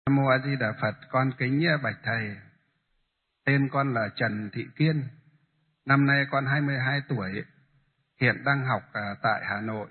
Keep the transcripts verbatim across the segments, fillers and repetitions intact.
Nam Mô A Di Đà Phật. Con kính bạch thầy. Tên con là Trần Thị Kiên. Năm nay con hai mươi hai tuổi, hiện đang học à, tại Hà Nội.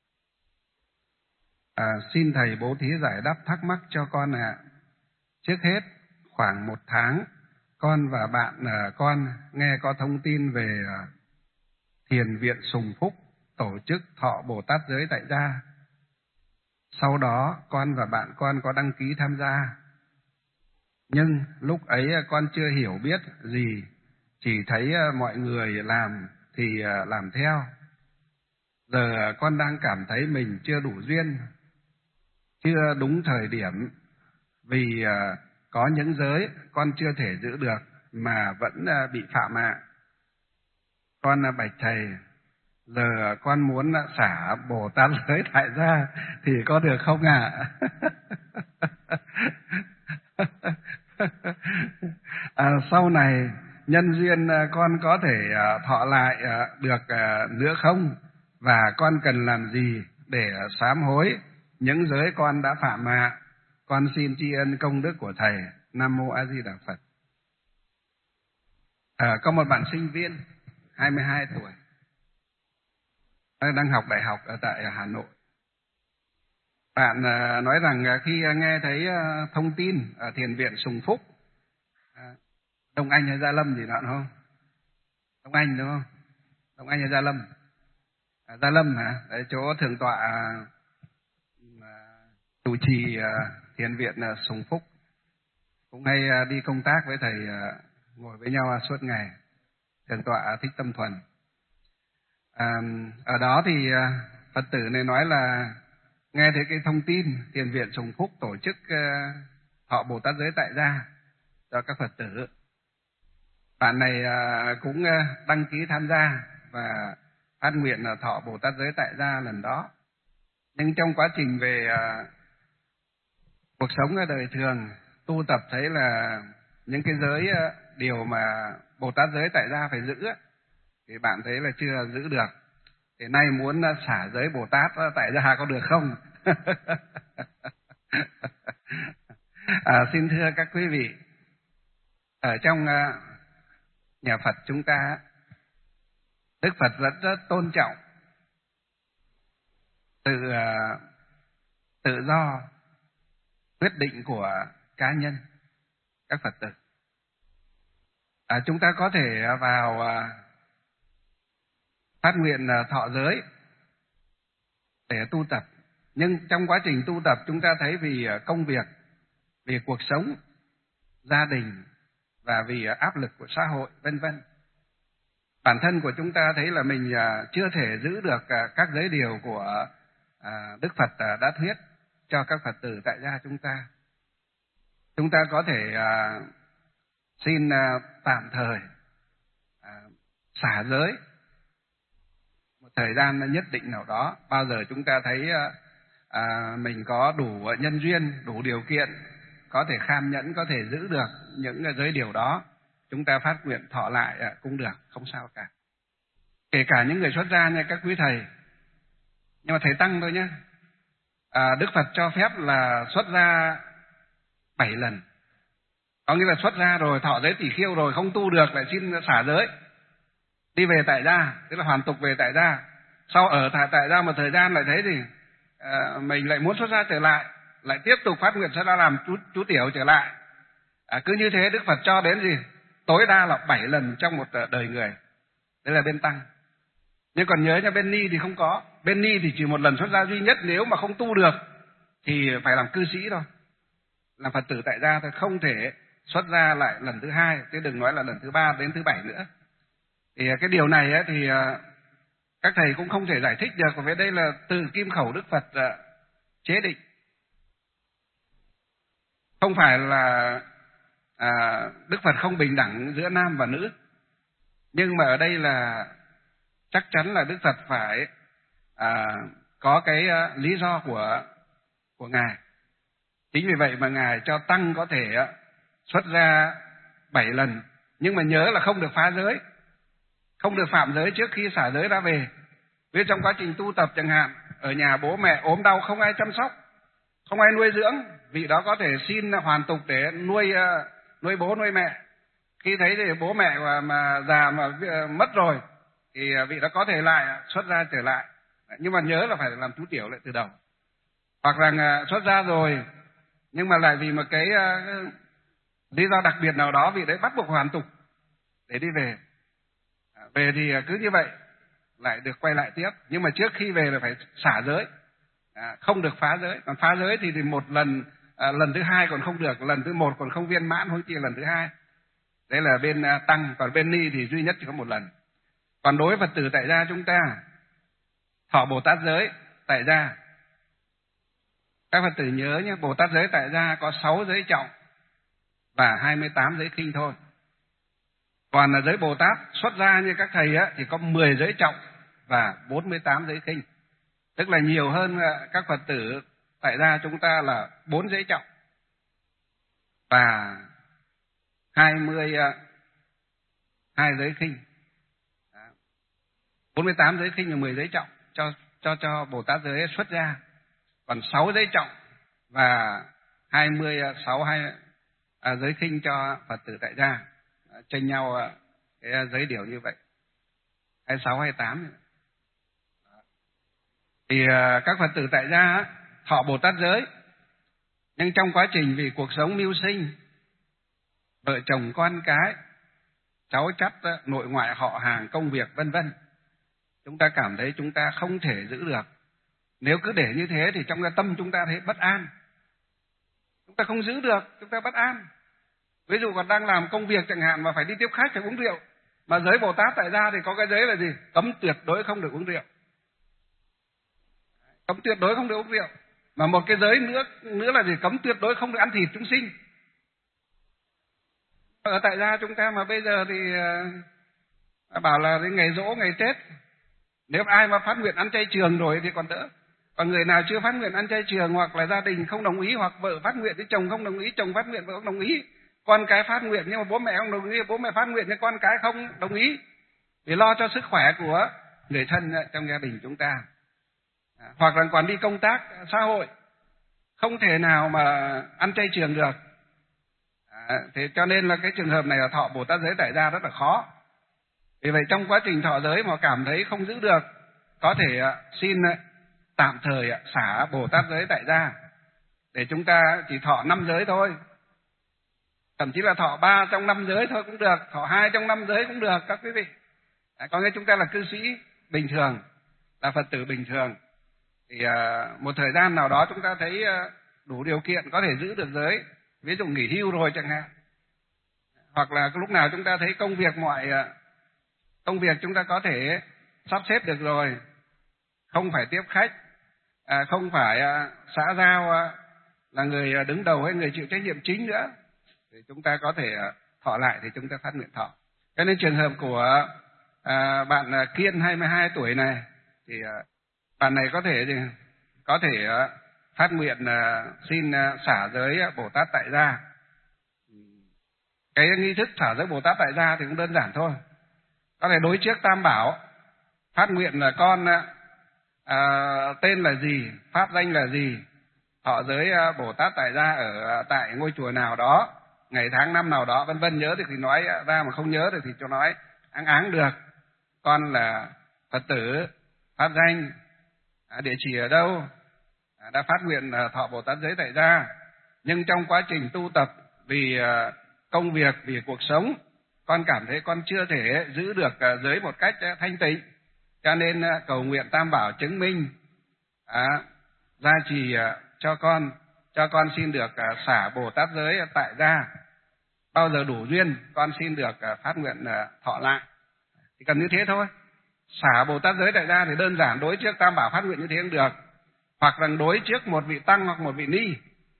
À, xin thầy bố thí giải đáp thắc mắc cho con ạ. À. Trước hết, khoảng một tháng, con và bạn à, con nghe có thông tin về à, Thiền viện Sùng Phúc tổ chức thọ Bồ Tát giới tại gia. Sau đó, con và bạn con có đăng ký tham gia. Nhưng lúc ấy con chưa hiểu biết gì, chỉ thấy mọi người làm thì làm theo. Giờ con đang cảm thấy mình chưa đủ duyên, chưa đúng thời điểm, vì có những giới con chưa thể giữ được mà vẫn bị phạm ạ. Con bạch thầy, giờ con muốn xả Bồ Tát giới tại gia thì có được không ạ? À, sau này nhân duyên con có thể thọ lại được nữa không? Và con cần làm gì để sám hối những giới con đã phạm ạ? Con xin tri ân công đức của thầy. Nam Mô A Di Đà Phật. À, có một bạn sinh viên hai mươi hai tuổi đang học đại học ở tại Hà Nội. Bạn nói rằng khi nghe thấy thông tin ở Thiền viện Sùng Phúc, Đông Anh hay Gia Lâm gì đó không? Đông Anh đúng không? Đông Anh hay Gia Lâm? À, Gia Lâm hả? Đấy, chỗ thượng tọa chủ trì Thiền viện Sùng Phúc cũng hay đi công tác với thầy, ngồi với nhau suốt ngày. Thượng tọa Thích Tâm Thuần. À, ở đó thì Phật tử này nói là nghe thấy cái thông tin Thiền viện Sùng Phúc tổ chức thọ Bồ Tát giới tại gia cho các Phật tử. Bạn này cũng đăng ký tham gia và phát nguyện là thọ Bồ Tát giới tại gia lần đó. Nhưng trong quá trình về cuộc sống ở đời thường, tu tập thấy là những cái giới điều mà Bồ Tát giới tại gia phải giữ thì bạn thấy là chưa giữ được. Thì nay muốn xả giới Bồ Tát tại gia có được không? À, xin thưa các quý vị, ở trong nhà Phật chúng ta, Đức Phật rất, rất tôn trọng tự tự do quyết định của cá nhân các Phật tử. À, chúng ta có thể vào phát nguyện thọ giới để tu tập, nhưng trong quá trình tu tập chúng ta thấy vì công việc, vì cuộc sống, gia đình và vì áp lực của xã hội vân vân, bản thân của chúng ta thấy là mình chưa thể giữ được các giới điều của Đức Phật đã thuyết cho các Phật tử tại gia chúng ta. Chúng ta có thể xin tạm thời xả giới một thời gian nhất định nào đó, bao giờ chúng ta thấy à, mình có đủ nhân duyên, đủ điều kiện, có thể kham nhẫn, có thể giữ được những giới điều đó, chúng ta phát nguyện thọ lại cũng được, không sao cả. Kể cả những người xuất gia nha các quý thầy, nhưng mà thầy tăng thôi nhé. À, Đức Phật cho phép là xuất gia bảy lần, có nghĩa là xuất gia rồi, thọ giới tỷ khiêu rồi, không tu được lại xin xả giới, đi về tại gia, tức là hoàn tục về tại gia. Sau ở tại, tại gia một thời gian lại thấy thì à, mình lại muốn xuất gia trở lại, lại tiếp tục phát nguyện xuất gia làm chú, chú tiểu trở lại. À, cứ như thế Đức Phật cho đến gì? Tối đa là bảy lần trong một đời người. Đây là bên tăng. Nhưng còn nhớ nha, bên ni thì không có. Bên ni thì chỉ một lần xuất gia duy nhất, nếu mà không tu được thì phải làm cư sĩ thôi, làm Phật tử tại gia thôi, không thể xuất gia lại lần thứ hai, chứ đừng nói là lần thứ ba đến thứ bảy nữa. Thì cái điều này ấy, thì các thầy cũng không thể giải thích được, bởi vì đây là từ kim khẩu Đức Phật chế định. Không phải là à, Đức Phật không bình đẳng giữa nam và nữ, nhưng mà ở đây là chắc chắn là Đức Phật phải à, có cái lý do của của Ngài. Chính vì vậy mà Ngài cho tăng có thể xuất ra bảy lần, nhưng mà nhớ là không được phá giới, không được phạm giới trước khi xả giới ra về. Vì trong quá trình tu tập chẳng hạn, ở nhà bố mẹ ốm đau không ai chăm sóc, không ai nuôi dưỡng, vị đó có thể xin hoàn tục để nuôi nuôi bố nuôi mẹ. Khi thấy thì bố mẹ mà, mà già mà mất rồi thì vị đó có thể lại xuất gia trở lại, nhưng mà nhớ là phải làm chú tiểu lại từ đầu. Hoặc là xuất gia rồi nhưng mà lại vì một cái uh, lý do đặc biệt nào đó vị đấy bắt buộc hoàn tục để đi về. À, về thì cứ như vậy lại được quay lại tiếp, nhưng mà trước khi về là phải xả giới, à, không được phá giới. Còn phá giới thì, thì một lần à, lần thứ hai còn không được, lần thứ một còn không viên mãn, huống chi lần thứ hai. Đấy là bên uh, tăng, còn bên ni thì duy nhất chỉ có một lần. Còn đối với Phật tử tại gia chúng ta thọ Bồ Tát giới tại gia, các Phật tử nhớ nhé, Bồ Tát giới tại gia có sáu giới trọng và hai mươi tám giới khinh thôi. Còn là giới Bồ Tát xuất gia như các thầy á, thì có mười giới trọng và bốn mươi tám giới khinh. Tức là nhiều hơn các Phật tử tại gia chúng ta là bốn giới trọng và hai mươi hai giới khinh. bốn mươi tám giới khinh và mười giới trọng cho cho cho Bồ Tát giới xuất gia. Còn sáu giới trọng và hai mươi sáu hai à, giới khinh cho Phật tử tại gia, à, chênh nhau à, cái giới điều như vậy, hai mươi sáu hai mươi tám. Thì à, các Phật tử tại gia thọ Bồ Tát giới, nhưng trong quá trình vì cuộc sống mưu sinh, vợ chồng con cái, cháu chắt, nội ngoại họ hàng, công việc vân vân, chúng ta cảm thấy chúng ta không thể giữ được. Nếu cứ để như thế thì trong cái tâm chúng ta thấy bất an, chúng ta không giữ được, chúng ta bất an. Ví dụ còn đang làm công việc chẳng hạn mà phải đi tiếp khách phải uống rượu, mà giới Bồ Tát tại gia thì có cái giới là gì? Cấm tuyệt đối không được uống rượu, cấm tuyệt đối không được uống rượu. Mà một cái giới nữa nữa là gì? Cấm tuyệt đối không được ăn thịt chúng sinh. Ở tại gia chúng ta mà bây giờ thì uh, bảo là đến ngày giỗ ngày Tết, nếu ai mà phát nguyện ăn chay trường rồi thì còn đỡ. Còn người nào chưa phát nguyện ăn chay trường, hoặc là gia đình không đồng ý, hoặc vợ phát nguyện thì chồng không đồng ý, chồng phát nguyện vợ không đồng ý, con cái phát nguyện nhưng mà bố mẹ không đồng ý, bố mẹ phát nguyện nhưng con cái không đồng ý, để lo cho sức khỏe của người thân trong gia đình chúng ta. À, hoặc là còn đi công tác xã hội, không thể nào mà ăn chay trường được. À, thế cho nên là cái trường hợp này là thọ Bồ Tát giới tại gia rất là khó. Vì vậy trong quá trình thọ giới mà cảm thấy không giữ được, có thể xin tạm thời xả Bồ Tát giới tại gia, để chúng ta chỉ thọ năm giới thôi, thậm chí là thọ ba trong năm giới thôi cũng được, thọ hai trong năm giới cũng được các quý vị. À, có nghĩa chúng ta là cư sĩ bình thường, là Phật tử bình thường, thì à, một thời gian nào đó chúng ta thấy à, đủ điều kiện có thể giữ được giới, ví dụ nghỉ hưu rồi chẳng hạn, hoặc là lúc nào chúng ta thấy công việc mọi à, công việc chúng ta có thể sắp xếp được rồi, không phải tiếp khách, à, không phải à, xã giao à, là người à, đứng đầu hay người chịu trách nhiệm chính nữa, thì chúng ta có thể à, thọ lại thì chúng ta phát nguyện thọ. Cho nên trường hợp của à, bạn à, Kiên hai mươi hai tuổi này, thì à, bạn này có thể thì, có thể à, phát nguyện à, xin à, xả giới à, Bồ Tát tại gia. Cái nghi thức xả giới Bồ Tát tại gia thì cũng đơn giản thôi. Có thể đối trước Tam Bảo, phát nguyện là con à, tên là gì, pháp danh là gì, thọ giới à, Bồ Tát tại gia ở tại ngôi chùa nào đó, ngày tháng năm nào đó, vân vân. Nhớ thì, thì nói ra, mà không nhớ được thì cho nói áng áng được. Con là Phật tử, pháp danh, à, địa chỉ ở đâu, à, đã phát nguyện à, thọ Bồ Tát giới tại gia. Nhưng trong quá trình tu tập, vì à, công việc, vì cuộc sống, con cảm thấy con chưa thể giữ được à, giới một cách à, thanh tịnh, cho nên à, cầu nguyện Tam Bảo chứng minh, à, gia trì à, cho con, cho con xin được à, xả Bồ Tát giới à, tại gia. Bao giờ đủ duyên, con xin được à, phát nguyện à, thọ lại. Chỉ cần như thế thôi. Xả Bồ Tát giới tại gia thì đơn giản, đối trước Tam Bảo phát nguyện như thế cũng được, hoặc là đối trước một vị tăng hoặc một vị ni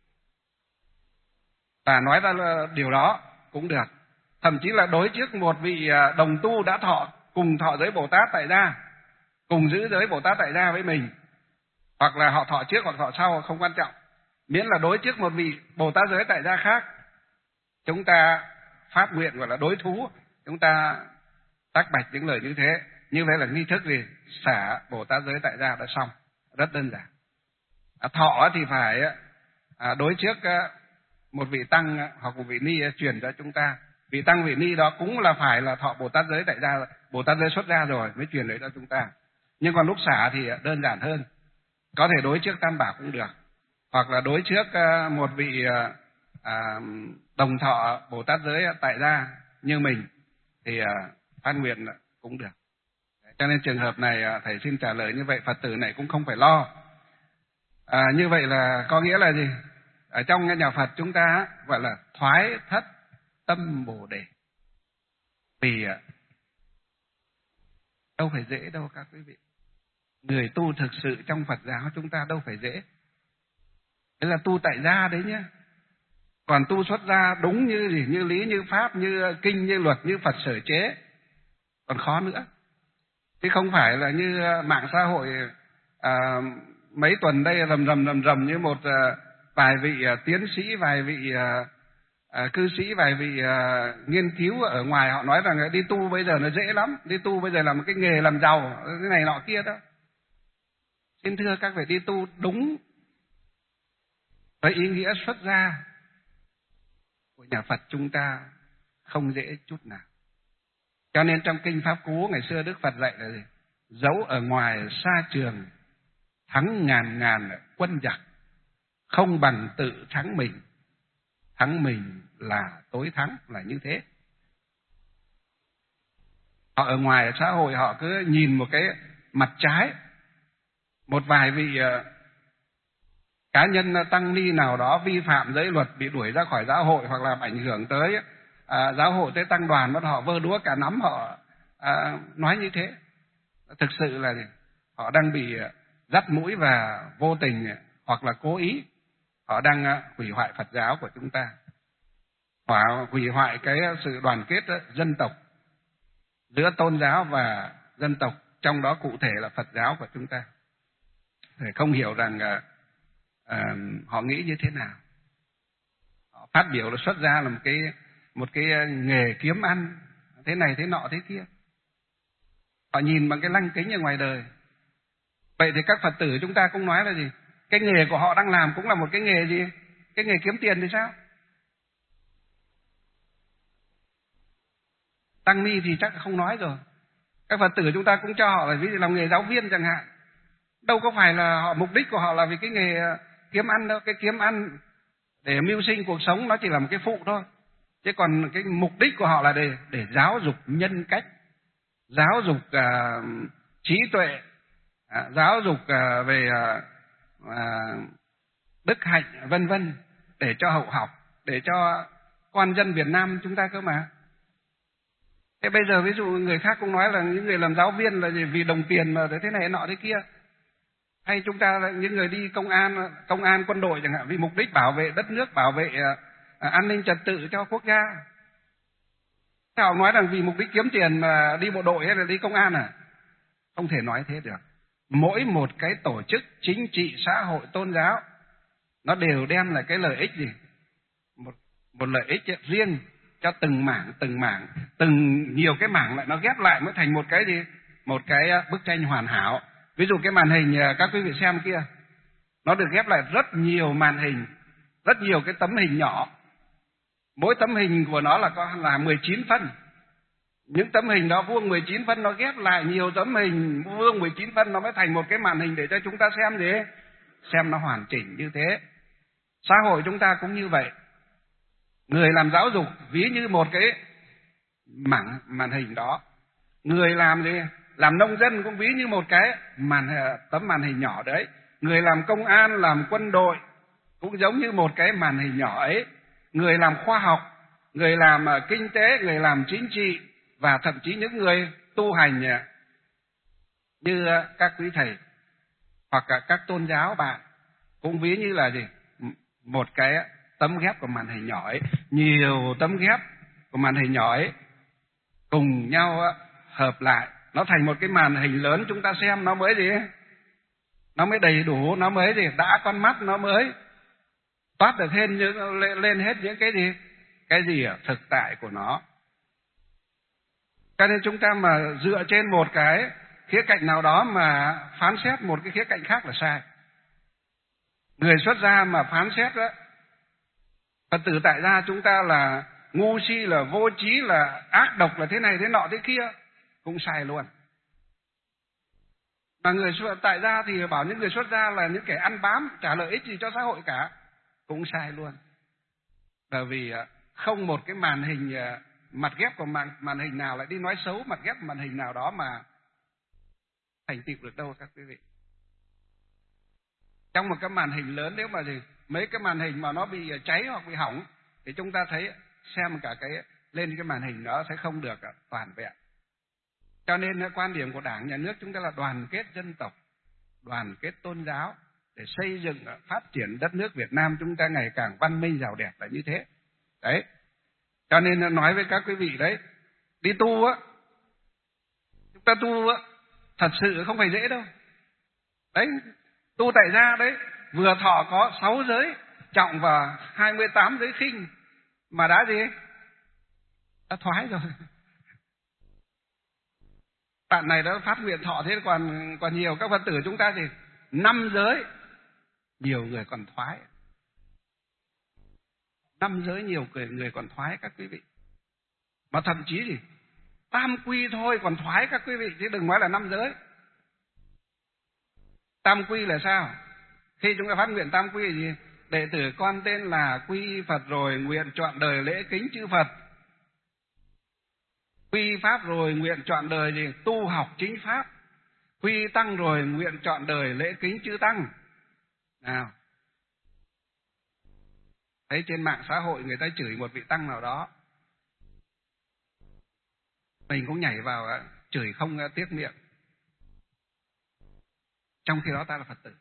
và nói ra điều đó cũng được. Thậm chí là đối trước một vị đồng tu đã thọ, cùng thọ giới Bồ Tát tại gia, cùng giữ giới Bồ Tát tại gia với mình, hoặc là họ thọ trước hoặc thọ sau không quan trọng, miễn là đối trước một vị Bồ Tát giới tại gia khác, chúng ta phát nguyện gọi là đối thú, chúng ta tác bạch những lời như thế. Như vậy là nghi thức gì? Xả Bồ Tát giới tại gia đã xong, rất đơn giản. À, thọ thì phải à, đối trước à, một vị tăng à, hoặc một vị ni à, truyền cho chúng ta. Vị tăng vị ni đó cũng là phải là thọ Bồ Tát giới tại gia, Bồ Tát giới xuất gia rồi mới truyền đấy cho chúng ta. Nhưng còn lúc xả thì đơn giản hơn, có thể đối trước Tam Bảo cũng được, hoặc là đối trước à, một vị à, à, đồng thọ Bồ Tát giới tại gia như mình thì à, phát nguyện cũng được. Cho nên trường hợp này à, thầy xin trả lời như vậy, Phật tử này cũng không phải lo. À, như vậy là có nghĩa là gì? Ở trong nhà Phật chúng ta gọi là thoái thất tâm Bồ Đề. Vì đâu phải dễ đâu các quý vị. Người tu thực sự trong Phật giáo chúng ta đâu phải dễ. Đấy là tu tại gia đấy nhé. Còn tu xuất gia đúng như gì, như lý, như pháp, như kinh, như luật, như Phật sở chế còn khó nữa. Chứ không phải là như mạng xã hội à, mấy tuần đây rầm rầm rầm rầm như một à, vài vị à, tiến sĩ, vài vị à, à, cư sĩ, vài vị à, nghiên cứu ở ngoài họ nói rằng đi tu bây giờ nó dễ lắm, đi tu bây giờ là một cái nghề làm giàu, cái này nọ kia đó. Xin thưa các vị, đi tu đúng với ý nghĩa xuất gia của nhà Phật chúng ta không dễ chút nào. Cho nên trong kinh Pháp Cú ngày xưa Đức Phật dạy là gì? Dẫu ở ngoài xa trường thắng ngàn ngàn quân giặc, không bằng tự thắng mình. Thắng mình là tối thắng, là như thế. Họ ở ngoài xã hội họ cứ nhìn một cái mặt trái. Một vài vị uh, cá nhân tăng ni nào đó vi phạm giới luật, bị đuổi ra khỏi giáo hội hoặc là ảnh hưởng tới À, giáo hội, tới tăng đoàn, họ vơ đúa cả nắm, họ à, nói như thế. Thực sự là họ đang bị dắt mũi và vô tình hoặc là cố ý họ đang hủy hoại Phật giáo của chúng ta, họ hủy hoại cái sự đoàn kết dân tộc giữa tôn giáo và dân tộc, trong đó cụ thể là Phật giáo của chúng ta. Để không hiểu rằng à, à, họ nghĩ như thế nào. Họ phát biểu là xuất gia là một cái một cái nghề kiếm ăn, thế này thế nọ thế kia. Họ nhìn bằng cái lăng kính ở ngoài đời. Vậy thì các Phật tử chúng ta cũng nói là gì? Cái nghề của họ đang làm cũng là một cái nghề gì? Cái nghề kiếm tiền thì sao? Tăng ni thì chắc không nói rồi. Các Phật tử chúng ta cũng cho họ là ví dụ làm nghề giáo viên chẳng hạn. Đâu có phải là họ mục đích của họ là vì cái nghề kiếm ăn đâu. Cái kiếm ăn để mưu sinh cuộc sống nó chỉ là một cái phụ thôi. Chứ còn cái mục đích của họ là để, để giáo dục nhân cách, giáo dục uh, trí tuệ, uh, giáo dục uh, về uh, uh, đức hạnh vân vân, để cho hậu học, để cho con dân Việt Nam chúng ta cơ mà. Thế bây giờ ví dụ người khác cũng nói là những người làm giáo viên là vì đồng tiền mà thế này nọ thế kia. Hay chúng ta là những người đi công an, công an quân đội chẳng hạn, vì mục đích bảo vệ đất nước, bảo vệ uh, À, an ninh trật tự cho quốc gia. Thế họ nói rằng vì mục đích kiếm tiền mà đi bộ đội hay là đi công an à? Không thể nói thế được. Mỗi một cái tổ chức chính trị, xã hội, tôn giáo nó đều đem lại cái lợi ích gì? Một, một lợi ích riêng cho từng mảng, từng mảng, từng nhiều cái mảng lại nó ghép lại mới thành một cái gì? Một cái bức tranh hoàn hảo. Ví dụ cái màn hình các quý vị xem kia, nó được ghép lại rất nhiều màn hình, rất nhiều cái tấm hình nhỏ. Mỗi tấm hình của nó là có là mười chín phân. Những tấm hình đó vuông mười chín phân, nó ghép lại nhiều tấm hình vuông mười chín phân, nó mới thành một cái màn hình để cho chúng ta xem gì? Xem nó hoàn chỉnh như thế. Xã hội chúng ta cũng như vậy. Người làm giáo dục ví như một cái mảng màn hình đó. Người làm gì? Làm nông dân cũng ví như một cái màn tấm màn hình nhỏ đấy. Người làm công an, làm quân đội cũng giống như một cái màn hình nhỏ ấy. Người làm khoa học, người làm kinh tế, người làm chính trị, và thậm chí những người tu hành như các quý thầy hoặc là các tôn giáo bạn cũng ví như là gì? Một cái tấm ghép của màn hình nhỏ ấy. Nhiều tấm ghép của màn hình nhỏ ấy cùng nhau hợp lại, nó thành một cái màn hình lớn, chúng ta xem nó mới gì? Nó mới đầy đủ, nó mới gì? Đã con mắt, nó mới toát được lên, lên hết những cái gì? Cái gì ở thực tại của nó. Cho nên chúng ta mà dựa trên một cái khía cạnh nào đó mà phán xét một cái khía cạnh khác là sai. Người xuất gia mà phán xét đó, Phật tử tại gia chúng ta là ngu si, là vô trí, là ác độc, là thế này thế nọ thế kia, cũng sai luôn. Mà người tại gia thì bảo những người xuất gia là những kẻ ăn bám, chả lợi ích gì cho xã hội cả, cũng sai luôn. Bởi vì không một cái màn hình, mặt ghép của màn, màn hình nào lại đi nói xấu mặt ghép màn hình nào đó mà thành tựu được đâu các quý vị. Trong một cái màn hình lớn, nếu mà gì mấy cái màn hình mà nó bị cháy hoặc bị hỏng thì chúng ta thấy xem cả cái lên cái màn hình đó sẽ không được toàn vẹn. Cho nên quan điểm của Đảng, Nhà nước chúng ta là đoàn kết dân tộc, đoàn kết tôn giáo để xây dựng phát triển đất nước Việt Nam chúng ta ngày càng văn minh giàu đẹp là như thế. Đấy. Cho nên nói với các quý vị đấy, đi tu á, chúng ta tu á, thật sự không phải dễ đâu. Đấy, tu tại gia đấy, vừa thọ có sáu giới trọng và hai mươi tám giới khinh mà đã gì? Đã thoái rồi. Bạn này đã phát nguyện thọ thế còn còn nhiều. Các Phật tử chúng ta thì năm giới, nhiều người còn thoái. Năm giới nhiều người, người còn thoái các quý vị. Mà thậm chí gì? Tam quy thôi còn thoái các quý vị, chứ đừng nói là năm giới. Tam quy là sao? Khi chúng ta phát nguyện tam quy là gì? Đệ tử con tên là quy Phật rồi, nguyện trọn đời lễ kính chư Phật. Quy Pháp rồi, nguyện trọn đời gì? Tu học chính Pháp. Quy Tăng rồi, nguyện trọn đời lễ kính chư Tăng. Nào, thấy trên mạng xã hội người ta chửi một vị Tăng nào đó, mình cũng nhảy vào chửi không tiếc miệng. Trong khi đó ta là Phật tử.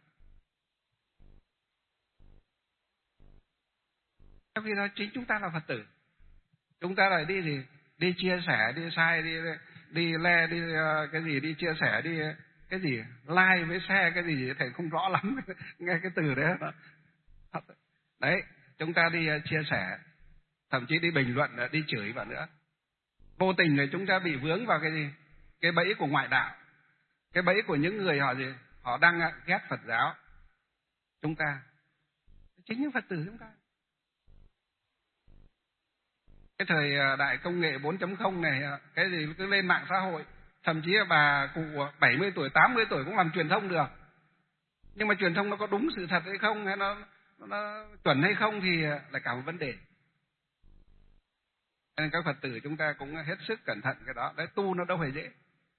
Trong khi đó chính chúng ta là Phật tử. Chúng ta lại đi gì? Đi chia sẻ, đi sai, đi đi le, đi cái gì, đi chia sẻ, đi cái gì, like với share cái gì thầy không rõ lắm nghe cái từ đấy. Đấy, chúng ta đi chia sẻ, thậm chí đi bình luận, đi chửi vào nữa. Vô tình thì chúng ta bị vướng vào cái gì? Cái bẫy của ngoại đạo. Cái bẫy của những người họ gì? Họ đang ghét Phật giáo. Chúng ta, chính những Phật tử chúng ta. Cái thời đại công nghệ bốn chấm không này, cái gì cứ lên mạng xã hội, thậm chí là bà cụ bảy mươi tuổi, tám mươi tuổi cũng làm truyền thông được. Nhưng mà truyền thông nó có đúng sự thật hay không, hay nó, nó chuẩn hay không thì là cả một vấn đề. Nên các Phật tử chúng ta cũng hết sức cẩn thận cái đó. Đấy, tu nó đâu phải dễ.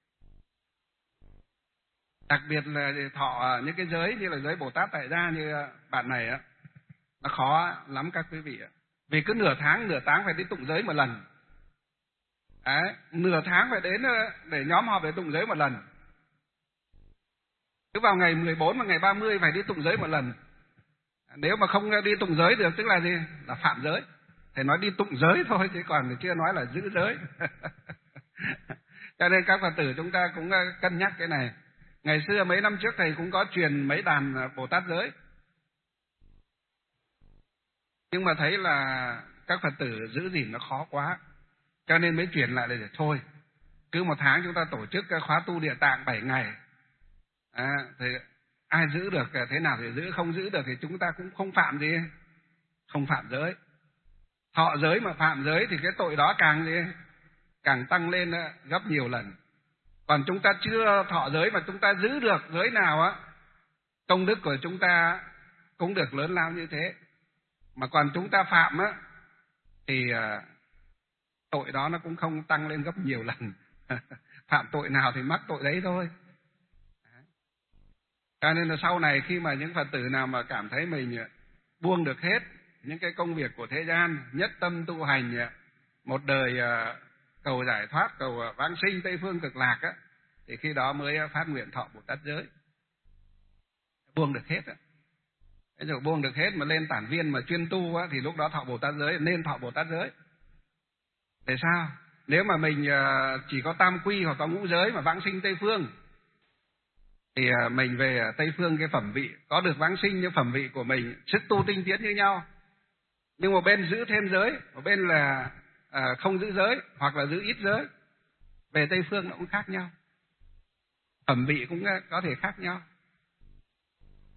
Đặc biệt là thọ những cái giới như là giới Bồ Tát tại gia như bạn này á, nó khó lắm các quý vị ạ. Vì cứ nửa tháng, nửa tháng phải đi tụng giới một lần. Đấy, nửa tháng phải đến để nhóm họp để tụng giới một lần. Cứ vào ngày mười bốn và ngày ba mươi phải đi tụng giới một lần. Nếu mà không đi tụng giới được tức là gì? Là phạm giới. Thầy nói đi tụng giới thôi chứ còn chưa nói là giữ giới. Cho nên các Phật tử chúng ta cũng cân nhắc cái này. Ngày xưa mấy năm trước thầy cũng có truyền mấy đàn Bồ Tát giới. Nhưng mà thấy là các Phật tử giữ gìn nó khó quá. Cho nên mới truyền lại là thôi. Cứ một tháng chúng ta tổ chức khóa tu Địa Tạng bảy ngày. À, thì ai giữ được thế nào thì giữ, không giữ được thì chúng ta cũng không phạm gì. Không phạm giới. Thọ giới mà phạm giới thì cái tội đó càng gì? Càng tăng lên gấp nhiều lần. Còn chúng ta chưa thọ giới mà chúng ta giữ được giới nào á, công đức của chúng ta cũng được lớn lao như thế. Mà còn chúng ta phạm á, thì tội đó nó cũng không tăng lên gấp nhiều lần. Phạm tội nào thì mắc tội đấy thôi. Cho nên là sau này khi mà những Phật tử nào mà cảm thấy mình buông được hết những cái công việc của thế gian, nhất tâm tu hành, một đời cầu giải thoát, cầu vãng sinh Tây Phương Cực Lạc á, thì khi đó mới phát nguyện thọ Bồ Tát giới. Buông được hết á. Thế rồi buông được hết mà lên tản viên mà chuyên tu á, thì lúc đó thọ Bồ Tát giới, nên thọ Bồ Tát giới. Để sao? Nếu mà mình chỉ có tam quy hoặc có ngũ giới mà vãng sinh Tây Phương, thì mình về Tây Phương cái phẩm vị có được vãng sinh như phẩm vị của mình, sức tu tinh tiến như nhau. Nhưng một bên giữ thêm giới, một bên là à, không giữ giới hoặc là giữ ít giới. Về Tây Phương nó cũng khác nhau. Phẩm vị cũng có thể khác nhau.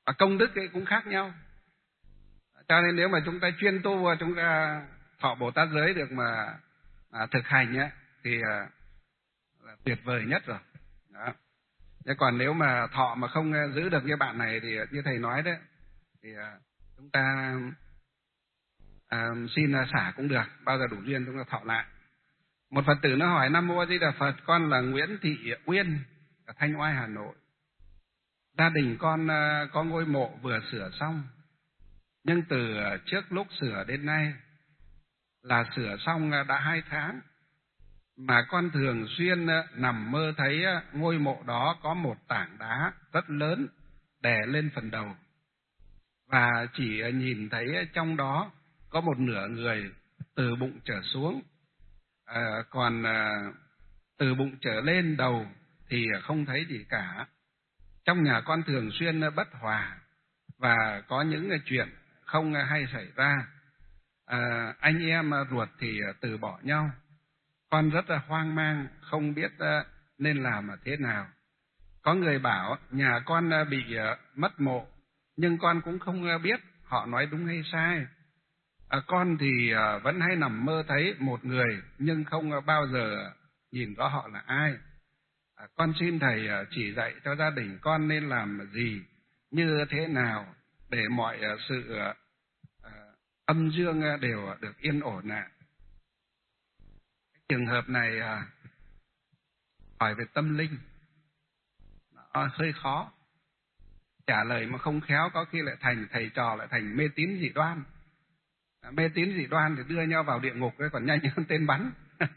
và công đức ấy cũng khác nhau. Cho nên nếu mà chúng ta chuyên tu, chúng ta thọ Bồ Tát giới được mà à, thực hành ấy, thì à, là tuyệt vời nhất rồi. Đó. Thế còn nếu mà thọ mà không giữ được như bạn này thì như thầy nói đấy, thì à, chúng ta à, xin xả cũng được, bao giờ đủ duyên chúng ta thọ lại. Một Phật tử nó hỏi: Nam Mô A Di Đà Phật, con là Nguyễn Thị Uyên ở Thanh Oai, Hà Nội. Gia đình con có ngôi mộ vừa sửa xong, nhưng từ trước lúc sửa đến nay là sửa xong đã hai tháng, mà con thường xuyên nằm mơ thấy ngôi mộ đó có một tảng đá rất lớn đè lên phần đầu, và chỉ nhìn thấy trong đó có một nửa người từ bụng trở xuống, à, còn à, từ bụng trở lên đầu thì không thấy gì cả. Trong nhà con thường xuyên bất hòa và có những chuyện không hay xảy ra. À, anh em ruột thì từ bỏ nhau. Con rất là hoang mang, không biết nên làm thế nào. Có người bảo nhà con bị mất mộ, nhưng con cũng không biết họ nói đúng hay sai. À, con thì vẫn hay nằm mơ thấy một người, nhưng không bao giờ nhìn rõ họ là ai. À, con xin thầy chỉ dạy cho gia đình con nên làm gì, như thế nào để mọi sự uh, âm dương đều được yên ổn ạ. Trường hợp này uh, hỏi về tâm linh nó hơi khó, trả lời mà không khéo có khi lại thành thầy trò lại thành mê tín dị đoan. À, mê tín dị đoan thì đưa nhau vào địa ngục ấy còn nhanh hơn tên bắn.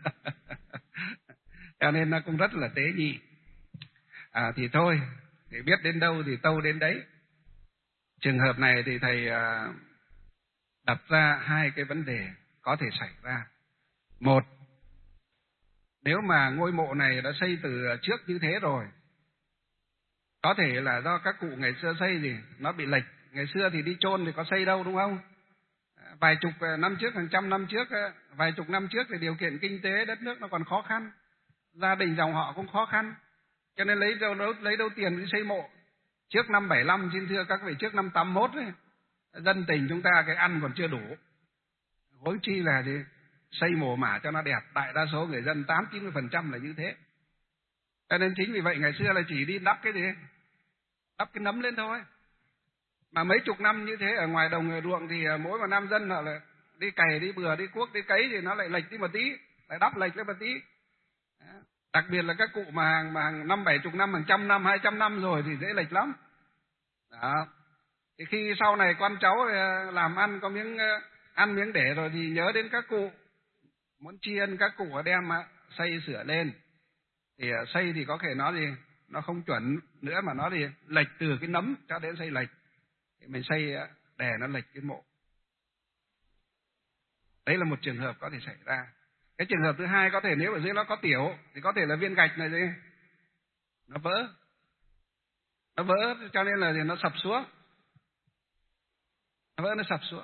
Cho nên nó cũng rất là tế nhị. À, thì thôi, thì biết đến đâu thì tâu đến đấy. Trường hợp này thì thầy à, đặt ra hai cái vấn đề có thể xảy ra. Một, nếu mà ngôi mộ này đã xây từ trước như thế rồi, có thể là do các cụ ngày xưa xây gì nó bị lệch. Ngày xưa thì đi chôn thì có xây đâu, đúng không? Vài chục năm trước, hàng trăm năm trước, vài chục năm trước thì điều kiện kinh tế đất nước nó còn khó khăn, gia đình dòng họ cũng khó khăn, cho nên lấy đâu lấy đâu tiền đi xây mộ. Trước năm bảy lăm, xin thưa các vị, trước năm tám mốt ấy, dân tình chúng ta cái ăn còn chưa đủ, huống chi là gì xây mồ mả cho nó đẹp. Đại đa số người dân tám chín mươi phần trăm là như thế. Cho nên chính vì vậy ngày xưa là chỉ đi đắp cái gì, đắp cái nấm lên thôi. Mà mấy chục năm như thế ở ngoài đồng người ruộng thì mỗi một nam dân họ lại đi cày, đi bừa, đi cuốc, đi cấy thì nó lại lệch đi một tí, lại đắp lệch lên một tí. Đặc biệt là các cụ mà hàng, mà hàng năm bảy chục năm, hàng trăm năm, hai trăm năm rồi thì dễ lệch lắm. Đó. Thì khi sau này con cháu làm ăn có miếng ăn miếng để rồi thì nhớ đến các cụ, muốn tri ân các cụ đem xây sửa lên. Thì xây thì có thể nó gì nó không chuẩn nữa, mà nó thì lệch từ cái nấm cho đến xây lệch, thì mình xây đè nó lệch cái mộ. Đấy là một trường hợp có thể xảy ra. Cái trường hợp thứ hai, có thể nếu ở dưới nó có tiểu thì có thể là viên gạch này gì nó vỡ, nó vỡ cho nên là gì nó sập xuống, nó vỡ nó sập xuống.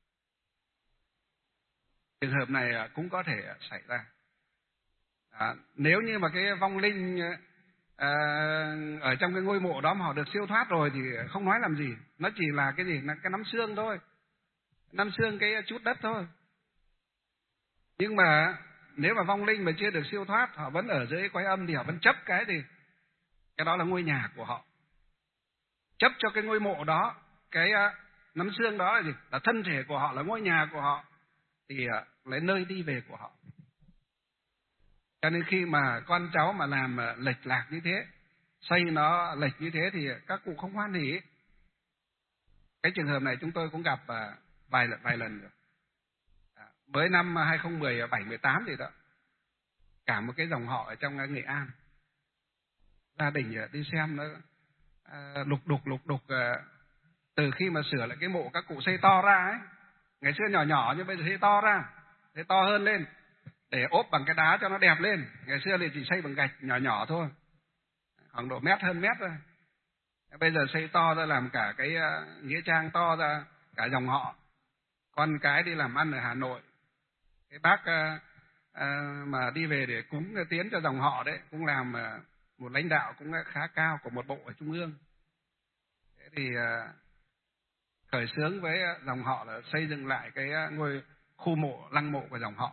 Trường hợp này cũng có thể xảy ra. À, nếu như mà cái vong linh à, ở trong cái ngôi mộ đó mà họ được siêu thoát rồi thì không nói làm gì, nó chỉ là cái gì, là cái nắm xương thôi, nắm xương cái chút đất thôi. Nhưng mà nếu mà vong linh mà chưa được siêu thoát, họ vẫn ở dưới quái âm thì họ vẫn chấp cái gì, cái đó là ngôi nhà của họ, chấp cho cái ngôi mộ đó, cái uh, nắm xương đó là gì, là thân thể của họ, là ngôi nhà của họ, thì uh, lấy nơi đi về của họ. Cho nên khi mà con cháu mà làm uh, lệch lạc như thế, xây nó lệch như thế thì các cụ không hoan hỉ. Cái trường hợp này chúng tôi cũng gặp uh, vài lần vài lần rồi. Mới năm hai không một bảy, mười tám thì đó, cả một cái dòng họ ở trong Nghệ An, gia đình đi xem nó à, lục đục lục đục à, từ khi mà sửa lại cái mộ các cụ xây to ra ấy, ngày xưa nhỏ nhỏ nhưng bây giờ xây to ra, xây to hơn lên để ốp bằng cái đá cho nó đẹp lên. Ngày xưa thì chỉ xây bằng gạch nhỏ nhỏ thôi, khoảng độ mét hơn mét thôi. Bây giờ xây to ra, làm cả cái uh, nghĩa trang to ra, cả dòng họ. Con cái đi làm ăn ở Hà Nội, cái bác uh, uh, mà đi về để cúng tiến cho dòng họ đấy, cũng làm uh, một lãnh đạo cũng khá cao của một bộ ở Trung ương. thì khởi xướng với dòng họ là xây dựng lại cái ngôi khu mộ lăng mộ của dòng họ.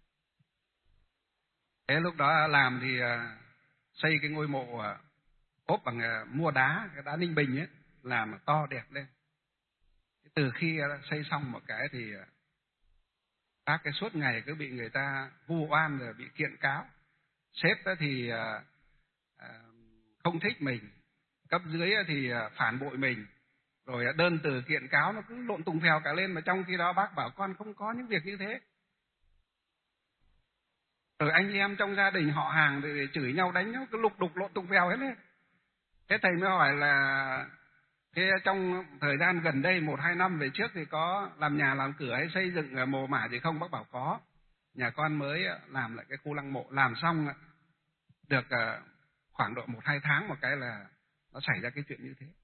Thế lúc đó làm thì xây cái ngôi mộ ốp bằng mua đá, cái đá Ninh Bình ấy, làm to đẹp lên. Từ khi xây xong một cái thì các cái suốt ngày cứ bị người ta vu oan rồi bị kiện cáo. Sếp thì không thích mình, cấp dưới thì phản bội mình, rồi đơn từ kiện cáo nó cứ lộn tùng phèo cả lên, mà trong khi đó bác bảo con không có những việc như thế. Rồi anh em trong gia đình họ hàng thì chửi nhau đánh nhau cứ lục đục lộn tùng phèo hết lên. Thế thầy mới hỏi là thế trong thời gian gần đây một hai năm về trước thì có làm nhà làm cửa hay xây dựng mồ mả gì không? Bác bảo có. Nhà con mới làm lại cái khu lăng mộ, làm xong được khoảng độ một hai tháng một cái là nó xảy ra cái chuyện như thế.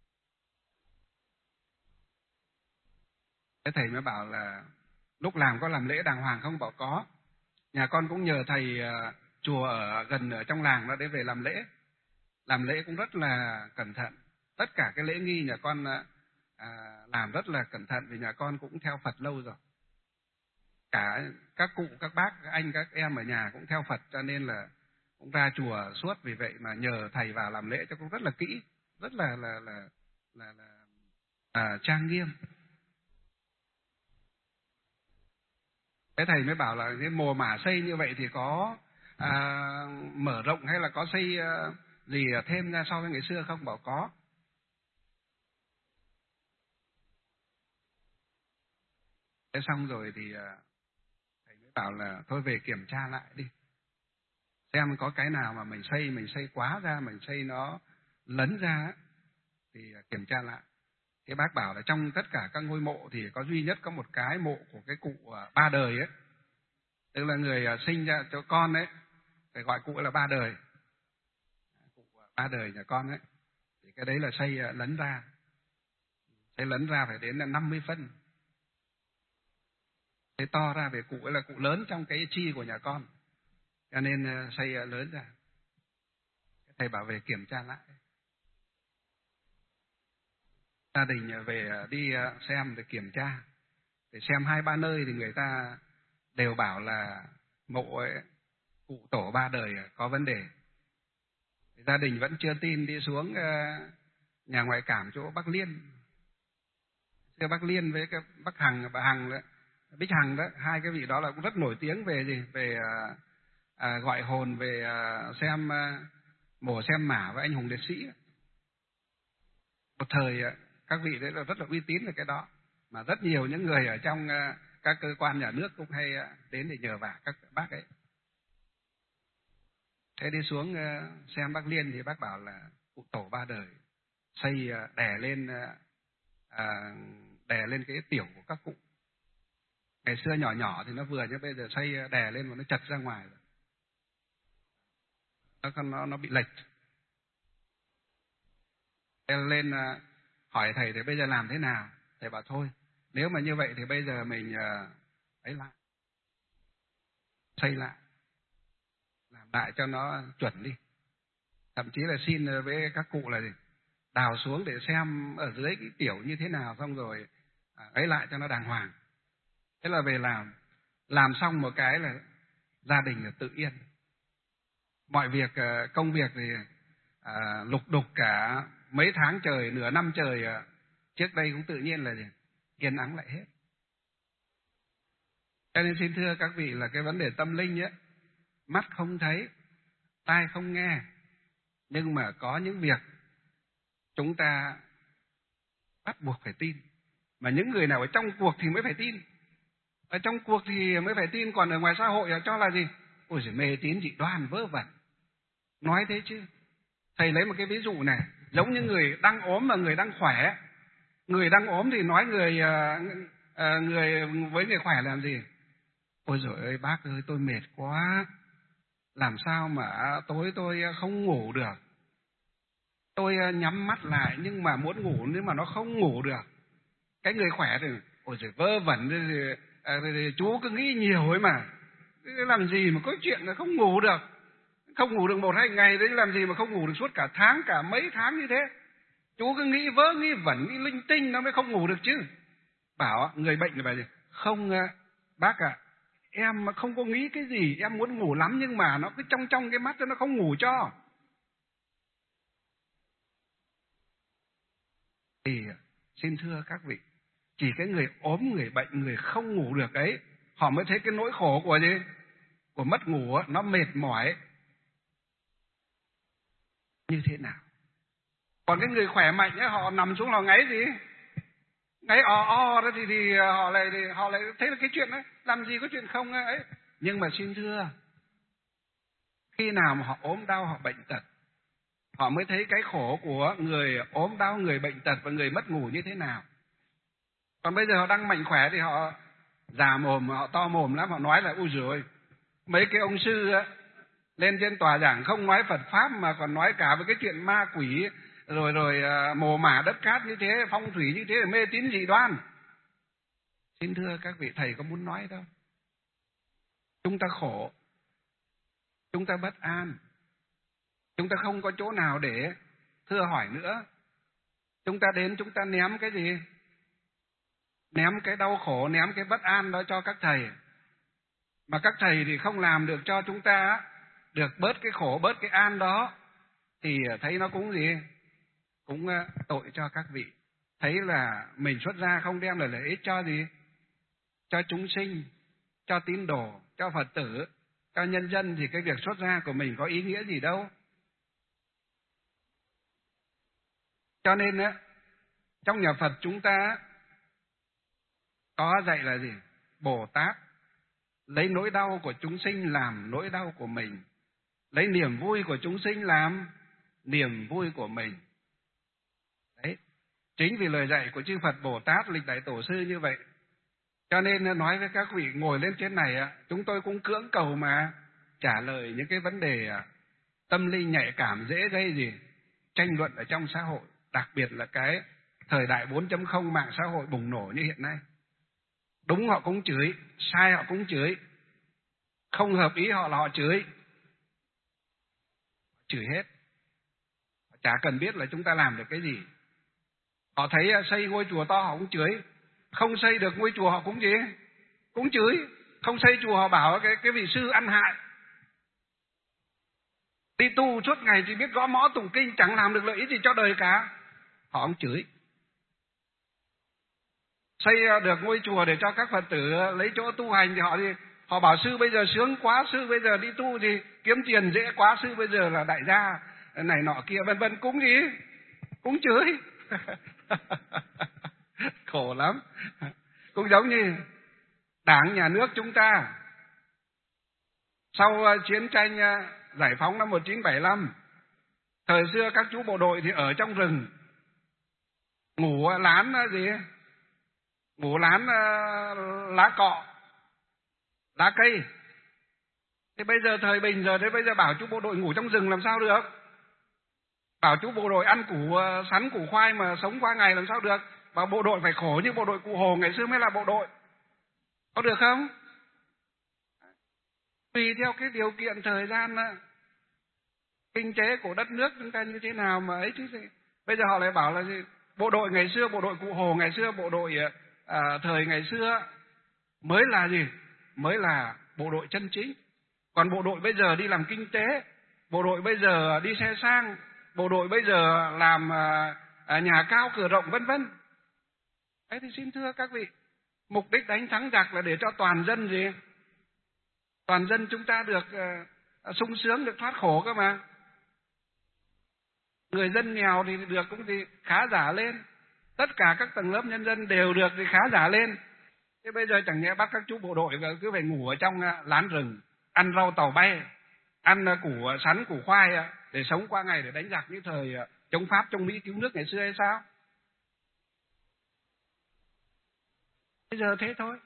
Thế thầy mới bảo là lúc làm có làm lễ đàng hoàng không? Bảo có. Nhà con cũng nhờ thầy chùa ở gần ở trong làng đó để về làm lễ. Làm lễ cũng rất là cẩn thận. Tất cả cái lễ nghi nhà con à, làm rất là cẩn thận, vì nhà con cũng theo Phật lâu rồi. Cả các cụ, các bác, các anh, các em ở nhà cũng theo Phật, cho nên là cũng ra chùa suốt. Vì vậy mà nhờ thầy vào làm lễ cho cũng rất là kỹ, rất là là là là, là à, trang nghiêm. Thế thầy mới bảo là cái mồ mả xây như vậy thì có à, mở rộng hay là có xây à, gì thêm ra so với ngày xưa không? Bảo có. Thế xong rồi thì thầy mới bảo là thôi về kiểm tra lại đi, xem có cái nào mà mình xây mình xây quá ra, mình xây nó lấn ra thì kiểm tra lại. Thế bác bảo là trong tất cả các ngôi mộ thì có duy nhất có một cái mộ của cái cụ ba đời ấy, tức là người sinh ra cho con ấy, phải gọi cụ là ba đời, cụ ba đời nhà con ấy, thì cái đấy là xây lấn ra, xây lấn ra phải đến là năm mươi phân. Thế to ra về cụ ấy là cụ lớn trong cái chi của nhà con, cho nên xây lớn ra. Thầy bảo về kiểm tra lại. Gia đình về đi xem để kiểm tra, để xem hai ba nơi thì người ta đều bảo là mộ ấy, cụ tổ ba đời có vấn đề. Gia đình vẫn chưa tin, đi xuống nhà ngoại cảm chỗ Bắc Liên. Xưa Bắc Liên với cái Bắc Hằng, bà Hằng đó, Bích Hằng đó, hai cái vị đó là cũng rất nổi tiếng về gì? Về à, gọi hồn, về à, xem à, mổ xem mả với anh hùng liệt sĩ. Một thời à, các vị đấy là rất là uy tín về cái đó, mà rất nhiều những người ở trong à, các cơ quan nhà nước cũng hay à, đến để nhờ vả các bác ấy. Thế đi xuống à, xem Bắc Liên thì bác bảo là cụ tổ ba đời xây à, đè lên à, đè lên cái tiểu của các cụ. Ngày xưa nhỏ nhỏ thì nó vừa, nhưng bây giờ xây đè lên mà nó chật ra ngoài rồi. Nó, nó, nó bị lệch. Thế lên hỏi thầy thì bây giờ làm thế nào? Thầy bảo thôi, nếu mà như vậy thì bây giờ mình ấy lại, xây lại, làm lại cho nó chuẩn đi. Thậm chí là xin với các cụ là gì? Đào xuống để xem ở dưới cái tiểu như thế nào, xong rồi ấy lại cho nó đàng hoàng. Thế là về làm, làm xong một cái là gia đình là tự yên. Mọi việc, công việc thì à, lục đục cả mấy tháng trời, nửa năm trời trước đây cũng tự nhiên là gì? Yên ắng lại hết. Cho nên xin thưa các vị là cái vấn đề tâm linh ấy, mắt không thấy, tai không nghe, nhưng mà có những việc chúng ta bắt buộc phải tin. Mà những người nào ở trong cuộc thì mới phải tin. Ở trong cuộc thì mới phải tin, còn ở ngoài xã hội cho là gì? Ôi giời, mê tín dị đoan vớ vẩn. Nói thế chứ. Thầy lấy một cái ví dụ này, giống như người đang ốm và người đang khỏe. Người đang ốm thì nói người uh, người với người khỏe làm gì? Ôi giời ơi bác ơi, tôi mệt quá, làm sao mà tối tôi không ngủ được. Tôi nhắm mắt lại nhưng mà muốn ngủ nhưng mà nó không ngủ được. Cái người khỏe thì ôi giời, vớ vẩn, thì, à, thì, thì, chú cứ nghĩ nhiều ấy mà. Làm gì mà có chuyện là không ngủ được. Không ngủ được một hai ngày đấy, làm gì mà không ngủ được suốt cả tháng, cả mấy tháng như thế. Chú cứ nghĩ vớ, nghĩ vẩn, nghĩ linh tinh nó mới không ngủ được chứ. Bảo người bệnh là bảo gì? Không bác ạ, à, em không có nghĩ cái gì, em muốn ngủ lắm nhưng mà nó cứ trong trong cái mắt nó không ngủ cho. Thì xin thưa các vị, chỉ cái người ốm, người bệnh, người không ngủ được ấy, họ mới thấy cái nỗi khổ của gì? Của mất ngủ, nó mệt mỏi như thế nào. Còn cái người khỏe mạnh ấy, họ nằm xuống họ ngáy gì? Ngáy o o đó thì, thì họ lại thì họ lại thấy là cái chuyện ấy, làm gì có chuyện không ấy. Nhưng mà xin thưa, khi nào mà họ ốm đau, họ bệnh tật, họ mới thấy cái khổ của người ốm đau, người bệnh tật và người mất ngủ như thế nào. Còn bây giờ họ đang mạnh khỏe thì họ già mồm, họ to mồm lắm, họ nói là ui giời ơi, mấy cái ông sư á, lên trên tòa giảng không nói Phật Pháp mà còn nói cả với cái chuyện ma quỷ, rồi rồi uh, mồ mả đất cát như thế, phong thủy như thế, mê tín dị đoan. Xin thưa các vị, thầy có muốn nói đâu. Chúng ta khổ, chúng ta bất an, chúng ta không có chỗ nào để thưa hỏi nữa. Chúng ta đến chúng ta ném cái gì? Ném cái đau khổ, ném cái bất an đó cho các thầy. Mà các thầy thì không làm được cho chúng ta được bớt cái khổ, bớt cái an đó, thì thấy nó cũng gì? Cũng tội cho các vị. Thấy là mình xuất gia không đem lại lợi ích cho gì? Cho chúng sinh, cho tín đồ, cho Phật tử, cho nhân dân, thì cái việc xuất gia của mình có ý nghĩa gì đâu. Cho nên á, trong nhà Phật chúng ta có dạy là gì? Bồ Tát lấy nỗi đau của chúng sinh làm nỗi đau của mình, lấy niềm vui của chúng sinh làm niềm vui của mình. Đấy, chính vì lời dạy của chư Phật Bồ Tát, lịch đại tổ sư như vậy, cho nên nói với các vị ngồi lên trên này, chúng tôi cũng cưỡng cầu mà trả lời những cái vấn đề tâm linh nhạy cảm dễ gây gì tranh luận ở trong xã hội, đặc biệt là cái thời đại bốn chấm không mạng xã hội bùng nổ như hiện nay. Đúng họ cũng chửi, sai họ cũng chửi, không hợp ý họ là họ chửi, chửi hết, chả cần biết là chúng ta làm được cái gì. Họ thấy xây ngôi chùa to họ cũng chửi, không xây được ngôi chùa họ cũng gì, cũng chửi, không xây chùa họ bảo cái cái vị sư ăn hại. Đi tu suốt ngày chỉ biết gõ mõ tụng kinh, chẳng làm được lợi ích gì cho đời cả, họ cũng chửi. Xây được ngôi chùa để cho các Phật tử lấy chỗ tu hành thì họ đi, họ bảo sư bây giờ sướng quá, sư bây giờ đi tu thì kiếm tiền dễ quá, sư bây giờ là đại gia này nọ kia vân vân, cũng gì, cũng chửi. Khổ lắm. Cũng giống như Đảng nhà nước chúng ta sau chiến tranh giải phóng năm một nghìn chín trăm bảy mươi lăm, thời xưa các chú bộ đội thì ở trong rừng ngủ lán gì, ngủ lán lá cọ, lá cây. Thế bây giờ thời bình giờ, thế bây giờ bảo chú bộ đội ngủ trong rừng làm sao được? Bảo chú bộ đội ăn củ sắn củ khoai mà sống qua ngày làm sao được? Bảo bộ đội phải khổ như bộ đội Cụ Hồ ngày xưa mới là bộ đội, có được không? Tùy theo cái điều kiện thời gian kinh tế của đất nước chúng ta như thế nào mà ấy chứ. Bây giờ họ lại bảo là gì? Bộ đội ngày xưa, bộ đội Cụ Hồ ngày xưa, bộ đội à, thời ngày xưa mới là gì? Mới là bộ đội chân chính. Còn bộ đội bây giờ đi làm kinh tế, bộ đội bây giờ đi xe sang, bộ đội bây giờ làm à, à, nhà cao cửa rộng vân vân. Thế thì xin thưa các vị, mục đích đánh thắng giặc là để cho toàn dân gì? Toàn dân chúng ta được uh, sung sướng, được thoát khổ cơ mà. Người dân nghèo thì được cũng thì khá giả lên, tất cả các tầng lớp nhân dân đều được thì khá giả lên. Thế bây giờ chẳng nhẽ bắt các chú bộ đội cứ phải ngủ ở trong uh, lán rừng, ăn rau tàu bay, ăn uh, củ uh, sắn củ khoai uh, để sống qua ngày, để đánh giặc như thời uh, chống Pháp chống Mỹ cứu nước ngày xưa hay sao? Bây giờ thế thôi.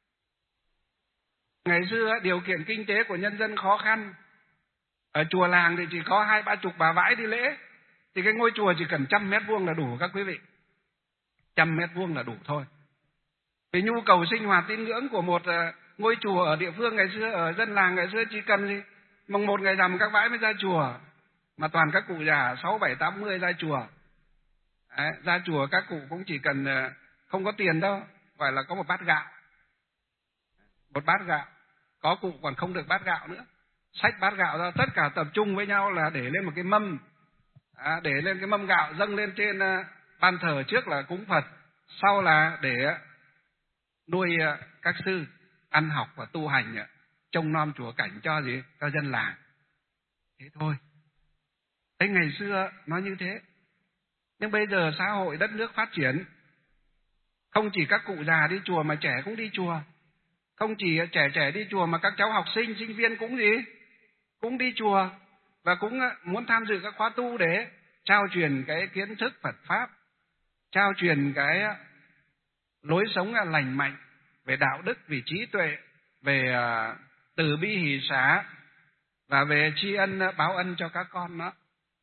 Ngày xưa điều kiện kinh tế của nhân dân khó khăn, ở chùa làng thì chỉ có hai ba chục bà vãi đi lễ, thì cái ngôi chùa chỉ cần trăm mét vuông là đủ các quý vị, trăm mét vuông là đủ thôi. Vì nhu cầu sinh hoạt tín ngưỡng của một ngôi chùa ở địa phương ngày xưa, ở dân làng ngày xưa chỉ cần gì mùng một ngày rằm các vãi mới ra chùa, mà toàn các cụ già sáu bảy tám mươi ra chùa. Đấy, ra chùa các cụ cũng chỉ cần không có tiền đâu, gọi là có một bát gạo. Một bát gạo. Có cụ còn không được bát gạo nữa. Xách bát gạo ra, tất cả tập trung với nhau là để lên một cái mâm. À, để lên cái mâm gạo dâng lên trên ban thờ, trước là cúng Phật, sau là để nuôi các sư ăn học và tu hành, trông nom chùa cảnh cho gì? Cho dân làng. Thế thôi. Thế ngày xưa nó như thế. Nhưng bây giờ xã hội đất nước phát triển, không chỉ các cụ già đi chùa mà trẻ cũng đi chùa. Không chỉ trẻ trẻ đi chùa mà các cháu học sinh, sinh viên cũng gì? Cũng đi chùa và cũng muốn tham dự các khóa tu để trao truyền cái kiến thức Phật Pháp, trao truyền cái lối sống lành mạnh về đạo đức, về trí tuệ, về từ bi hỷ xả và về tri ân báo ân cho các con nó.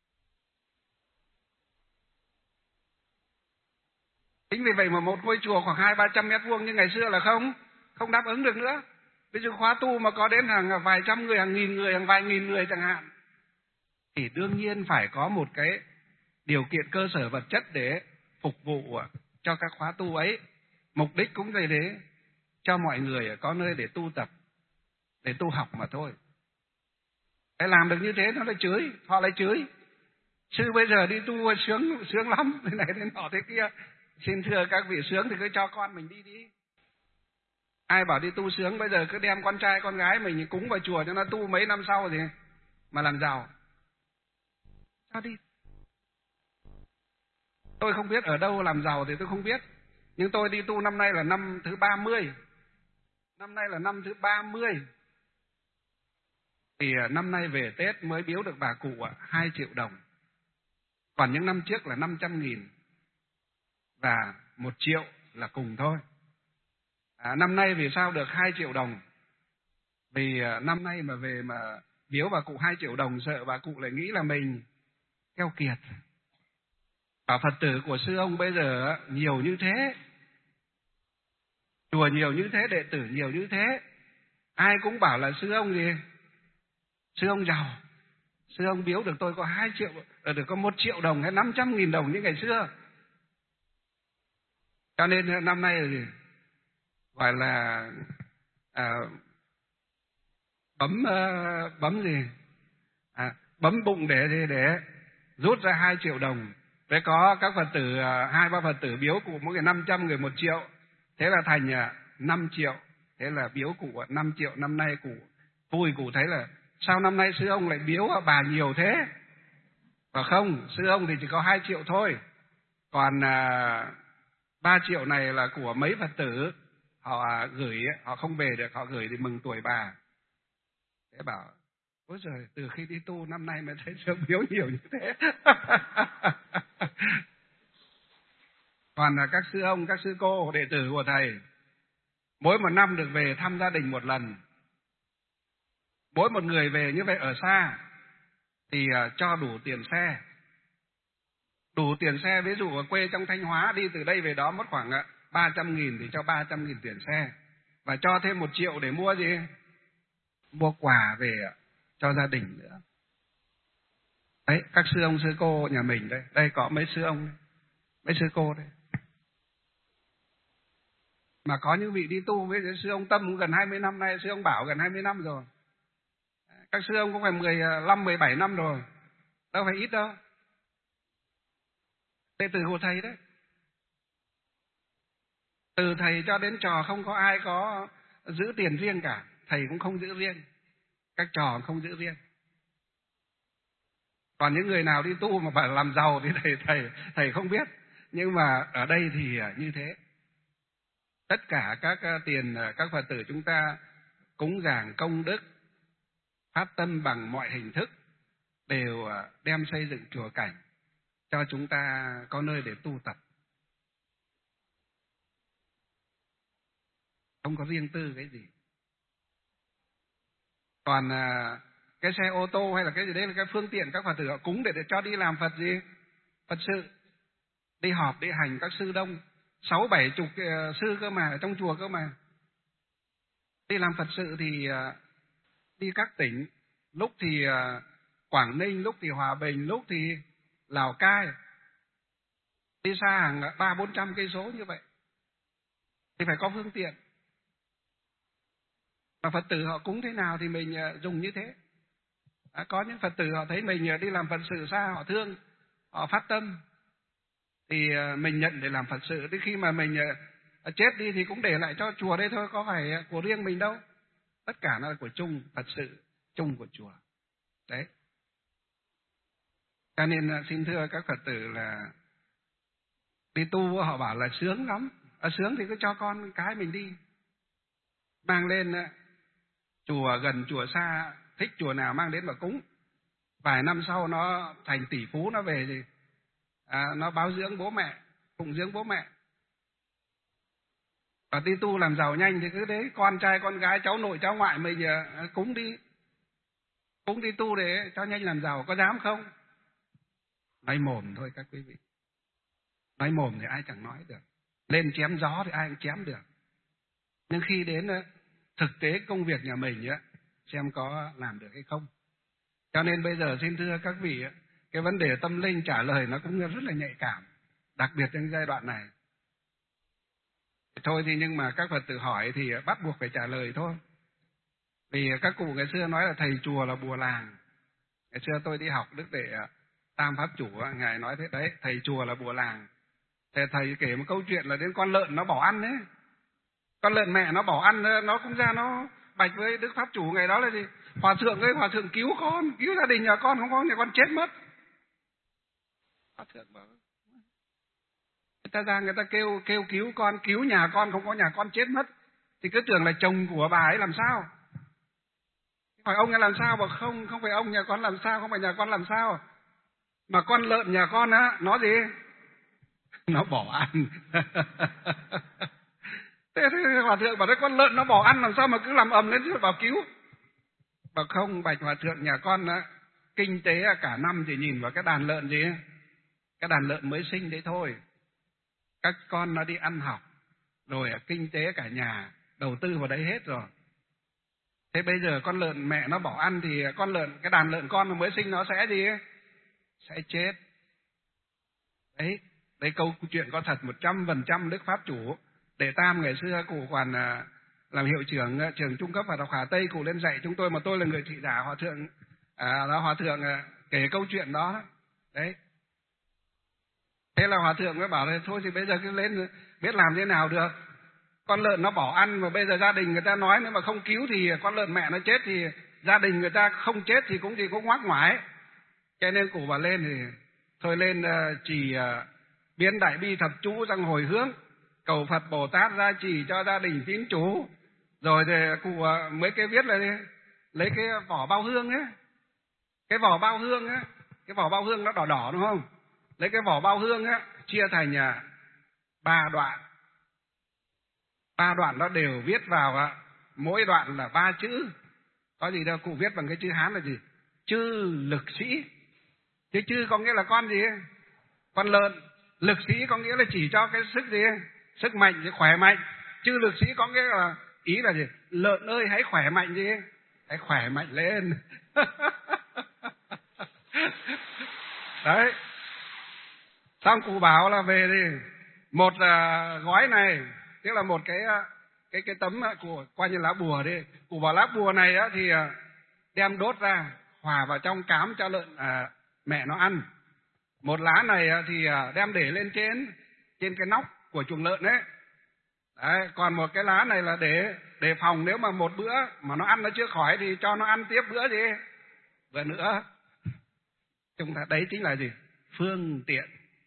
Chính vì vậy mà một ngôi chùa khoảng hai ba trăm mét vuông như ngày xưa là không không đáp ứng được nữa. Bây giờ khóa tu mà có đến hàng vài trăm người, hàng nghìn người, hàng vài nghìn người chẳng hạn, thì đương nhiên phải có một cái điều kiện cơ sở vật chất để phục vụ cho các khóa tu ấy. Mục đích cũng về để cho mọi người có nơi để tu tập, để tu học mà thôi. Để làm được như thế nó lại chửi, họ lại chửi. Sư bây giờ đi tu sướng sướng lắm, thế này thế nọ thế kia. Xin thưa các vị, sướng thì cứ cho con mình đi đi. Ai bảo đi tu sướng, bây giờ cứ đem con trai con gái mình cúng vào chùa cho nó tu mấy năm sau thì mà làm giàu. Sao đi? Tôi không biết ở đâu làm giàu thì tôi không biết. Nhưng tôi đi tu năm nay là năm thứ ba mươi. Năm nay là năm thứ ba mươi. Thì năm nay về Tết mới biếu được bà cụ hai triệu đồng. Còn những năm trước là năm trăm nghìn. Và một triệu là cùng thôi. À, năm nay vì sao được hai triệu đồng? Vì năm nay mà về mà biếu bà cụ hai triệu đồng, sợ bà cụ lại nghĩ là mình keo kiệt. Bảo Phật tử của sư ông bây giờ nhiều như thế, chùa nhiều như thế, đệ tử nhiều như thế, ai cũng bảo là sư ông gì? Sư ông giàu. Sư ông biếu được tôi có hai triệu, được có một triệu đồng hay năm trăm nghìn đồng như ngày xưa. Cho nên năm nay là gì? Gọi là à, bấm uh, bấm gì? À, bấm bụng để để rút ra hai triệu đồng. Thế có các Phật tử, hai ba Phật tử biếu cụ mỗi người năm trăm, người một triệu. Thế là thành năm triệu. Thế là biếu cụ năm triệu. Năm nay cụ vui, cụ thấy là sao năm nay sư ông lại biếu bà nhiều thế? Và không, sư ông thì chỉ có hai triệu thôi. Còn à, ba triệu này là của mấy Phật tử. Họ gửi, họ không về được, họ gửi để mừng tuổi bà. Thế bảo, ôi giời, từ khi đi tu năm nay mới thấy sư ông biếu nhiều như thế. Còn là các sư ông, các sư cô, đệ tử của thầy, mỗi một năm được về thăm gia đình một lần. Mỗi một người về như vậy ở xa thì cho đủ tiền xe. Đủ tiền xe, ví dụ ở quê trong Thanh Hóa đi từ đây về đó mất khoảng ba trăm nghìn thì cho ba trăm nghìn tiền xe. Và cho thêm một triệu để mua gì? Mua quà về cho gia đình nữa. Đấy, các sư ông, sư cô nhà mình đây. Đây có mấy sư ông, mấy sư cô đây. Mà có những vị đi tu với sư ông Tâm gần hai mươi năm nay, sư ông Bảo gần hai mươi năm rồi. Các sư ông cũng phải mười lăm, mười bảy năm rồi. Đâu phải ít đâu. Đệ tử của thầy đấy. Từ thầy cho đến trò không có ai có giữ tiền riêng cả. Thầy cũng không giữ riêng. Các trò không giữ riêng. Còn những người nào đi tu mà phải làm giàu thì thầy, thầy, thầy không biết. Nhưng mà ở đây thì như thế. Tất cả các tiền các Phật tử chúng ta cúng dường công đức, phát tâm bằng mọi hình thức, đều đem xây dựng chùa cảnh cho chúng ta có nơi để tu tập. Không có riêng tư cái gì. Còn cái xe ô tô hay là cái gì đấy là cái phương tiện các Phật tử họ cúng để, để cho đi làm Phật gì? Phật sự. Đi họp, đi hành các sư đông. Sáu bảy chục sư cơ mà, trong chùa cơ mà. Đi làm Phật sự thì đi các tỉnh. Lúc thì Quảng Ninh, lúc thì Hòa Bình, lúc thì Lào Cai. đi xa hàng ba bốn trăm cây số như vậy thì phải có phương tiện. Và Phật tử họ cúng thế nào thì mình dùng như thế. À, có những Phật tử họ thấy mình đi làm Phật sự xa, họ thương, họ phát tâm, thì mình nhận để làm Phật sự. Đến khi mà mình chết đi thì cũng để lại cho chùa đây thôi, có phải của riêng mình đâu. Tất cả nó là của chung, Phật sự chung của chùa. Đấy. Cho nên xin thưa các Phật tử là đi tu họ bảo là sướng lắm. À, sướng thì cứ cho con cái mình đi. Mang lên chùa gần chùa xa, thích chùa nào mang đến mà cúng. Vài năm sau nó thành tỷ phú, nó về thì à, nó báo dưỡng bố mẹ, phụng dưỡng bố mẹ. Và đi tu làm giàu nhanh thì cứ đấy, con trai con gái cháu nội cháu ngoại mình à, cúng đi, cúng đi tu để cho nhanh làm giàu, có dám không? Nói mồm thôi các quý vị, nói mồm thì ai chẳng nói được, lên chém gió thì ai cũng chém được. Nhưng khi đến thực tế công việc nhà mình á, xem có làm được hay không. Cho nên bây giờ xin thưa các vị, cái vấn đề tâm linh trả lời nó cũng rất là nhạy cảm, đặc biệt trong giai đoạn này. Thôi thì nhưng mà các Phật tử hỏi thì bắt buộc phải trả lời thôi. Vì các cụ ngày xưa nói là thầy chùa là bùa làng. Ngày xưa tôi đi học Đức Đệ Tam Pháp Chủ, ngài nói thế đấy, thầy chùa là bùa làng. Thế thầy kể một câu chuyện là đến con lợn nó bỏ ăn đấy. Con lợn mẹ nó bỏ ăn, nó cũng ra nó bạch với Đức Pháp Chủ ngày đó là gì? Hòa thượng ơi, hòa thượng cứu con, cứu gia đình nhà con, không có nhà con chết mất. Hòa thượng bảo, người ta ra người ta kêu kêu cứu con, cứu nhà con, không có nhà con chết mất, thì cứ tưởng là chồng của bà ấy làm sao. Hỏi ông ấy làm sao? Bảo không, không phải ông nhà con làm sao, không phải nhà con làm sao, mà con lợn nhà con á, nó gì? Nó bỏ ăn. Thế, thế hòa thượng bảo đấy, con lợn nó bỏ ăn làm sao mà cứ làm ầm lên chứ bảo cứu. Bảo không, bạch hòa thượng, nhà con á, kinh tế cả năm chỉ nhìn vào cái đàn lợn gì, cái đàn lợn mới sinh đấy thôi. Các con nó đi ăn học, rồi kinh tế cả nhà đầu tư vào đấy hết rồi. Thế bây giờ con lợn mẹ nó bỏ ăn thì con lợn, cái đàn lợn con nó mới sinh nó sẽ gì? Sẽ chết. Đấy, đấy câu chuyện có thật một trăm phần trăm. Đức Pháp Chủ Đệ Tam ngày xưa cụ còn làm hiệu trưởng trường trung cấp và học Hà Tây, cụ lên dạy chúng tôi mà tôi là người thị giả, hòa thượng à, đó hòa thượng kể câu chuyện đó. Đấy. Thế là hòa thượng mới bảo là thôi thì bây giờ cứ lên biết làm thế nào được. Con lợn nó bỏ ăn mà bây giờ gia đình người ta nói nếu mà không cứu thì con lợn mẹ nó chết, thì gia đình người ta không chết thì cũng gì cũng ngoác ngoải. Cho nên cụ bảo lên thì thôi lên chỉ biến đại bi thập chú sang hồi hướng, cầu Phật Bồ Tát gia trì cho gia đình tín chủ. Rồi thì cụ mới cái viết là đi, lấy cái vỏ bao hương ấy, cái vỏ bao hương ấy, cái vỏ bao hương nó đỏ đỏ đúng không? Lấy cái vỏ bao hương ấy chia thành ba đoạn, ba đoạn nó đều viết vào, mỗi đoạn là ba chữ. Có gì đâu, cụ viết bằng cái chữ Hán là gì? Chư lực sĩ. Chứ chư có nghĩa là con gì? Con lợn. Lực sĩ có nghĩa là chỉ cho cái sức gì? Sức mạnh, thì khỏe mạnh. Chư lực sĩ có nghĩa là ý là gì? Lợn ơi hãy khỏe mạnh gì? Hãy khỏe mạnh lên. Đấy. Xong cụ bảo là về đi, một uh, gói này, tức là một cái cái cái tấm của coi như lá bùa đi. Cụ bảo lá bùa này á, thì uh, đem đốt ra, hòa vào trong cám cho lợn uh, mẹ nó ăn. Một lá này uh, thì uh, đem để lên trên trên cái nóc của chuồng lợn đấy. Đấy. Còn một cái lá này là để để phòng nếu mà một bữa mà nó ăn nó chưa khỏi thì cho nó ăn tiếp bữa gì bữa nữa. Chúng ta đấy chính là gì? Phương tiện.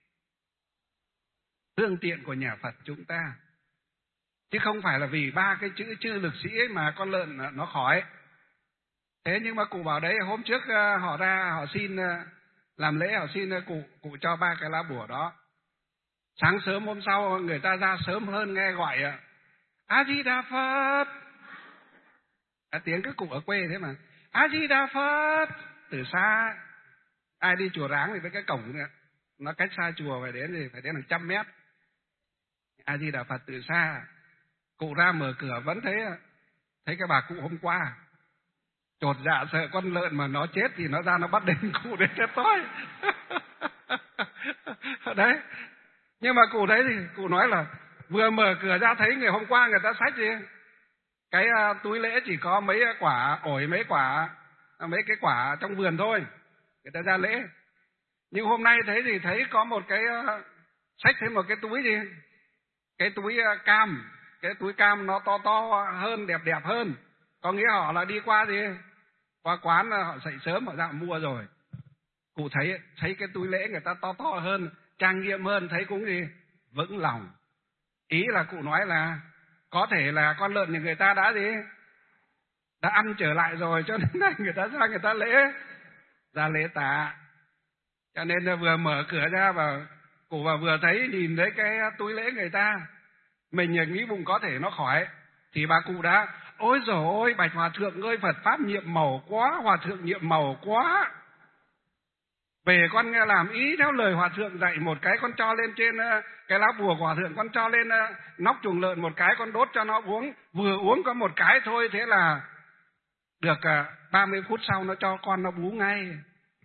Phương tiện của nhà Phật chúng ta. Chứ không phải là vì ba cái chữ chư lực sĩ ấy mà con lợn nó khỏi. Thế nhưng mà cụ bảo đấy, hôm trước họ ra họ xin làm lễ, họ xin cụ cụ cho ba cái lá bùa đó. Sáng sớm hôm sau người ta ra sớm hơn nghe gọi A Di Đà Phật. À, tiếng các cụ ở quê thế mà. A Di Đà Phật. Từ xa, ai đi chùa Ráng thì với cái cổng này, nó cách xa chùa phải đến thì phải đến hàng trăm mét. A Di Đà Phật từ xa, cụ ra mở cửa vẫn thấy thấy cái bà cụ hôm qua, chột dạ sợ con lợn mà nó chết thì nó ra nó bắt đến cụ để chết thôi. Đấy, Nhưng mà cụ thấy thì cụ nói là vừa mở cửa ra thấy ngày hôm qua người ta xách gì cái uh, túi lễ chỉ có mấy quả ổi, mấy quả mấy cái quả trong vườn thôi, người ta ra lễ. Nhưng hôm nay thấy thì thấy có một cái uh, xách thêm một cái túi gì, cái túi uh, cam, cái túi cam nó to to hơn, đẹp đẹp hơn, có nghĩa họ là đi qua gì qua quán họ dậy sớm họ ra họ mua rồi. Cụ thấy thấy cái túi lễ người ta to to hơn, trang nghiêm hơn, thấy cũng gì vững lòng. Ý là cụ nói là có thể là con lợn thì người ta đã gì đã ăn trở lại rồi, cho nên là người ta ra người ta lễ ra lễ tạ. Cho nên là vừa mở cửa ra và cụ và vừa thấy nhìn thấy cái túi lễ người ta, mình nghĩ bụng có thể nó khỏi, thì bà cụ đã ôi dồi ôi bạch hòa thượng ơi, Phật pháp nhiệm màu quá, hòa thượng nhiệm màu quá, về con nghe làm ý theo lời hòa thượng dạy, một cái con cho lên trên cái lá bùa của hòa thượng, con cho lên nóc chuồng lợn một cái, con đốt cho nó uống, vừa uống có một cái thôi, thế là được ba mươi phút sau nó cho con nó bú ngay.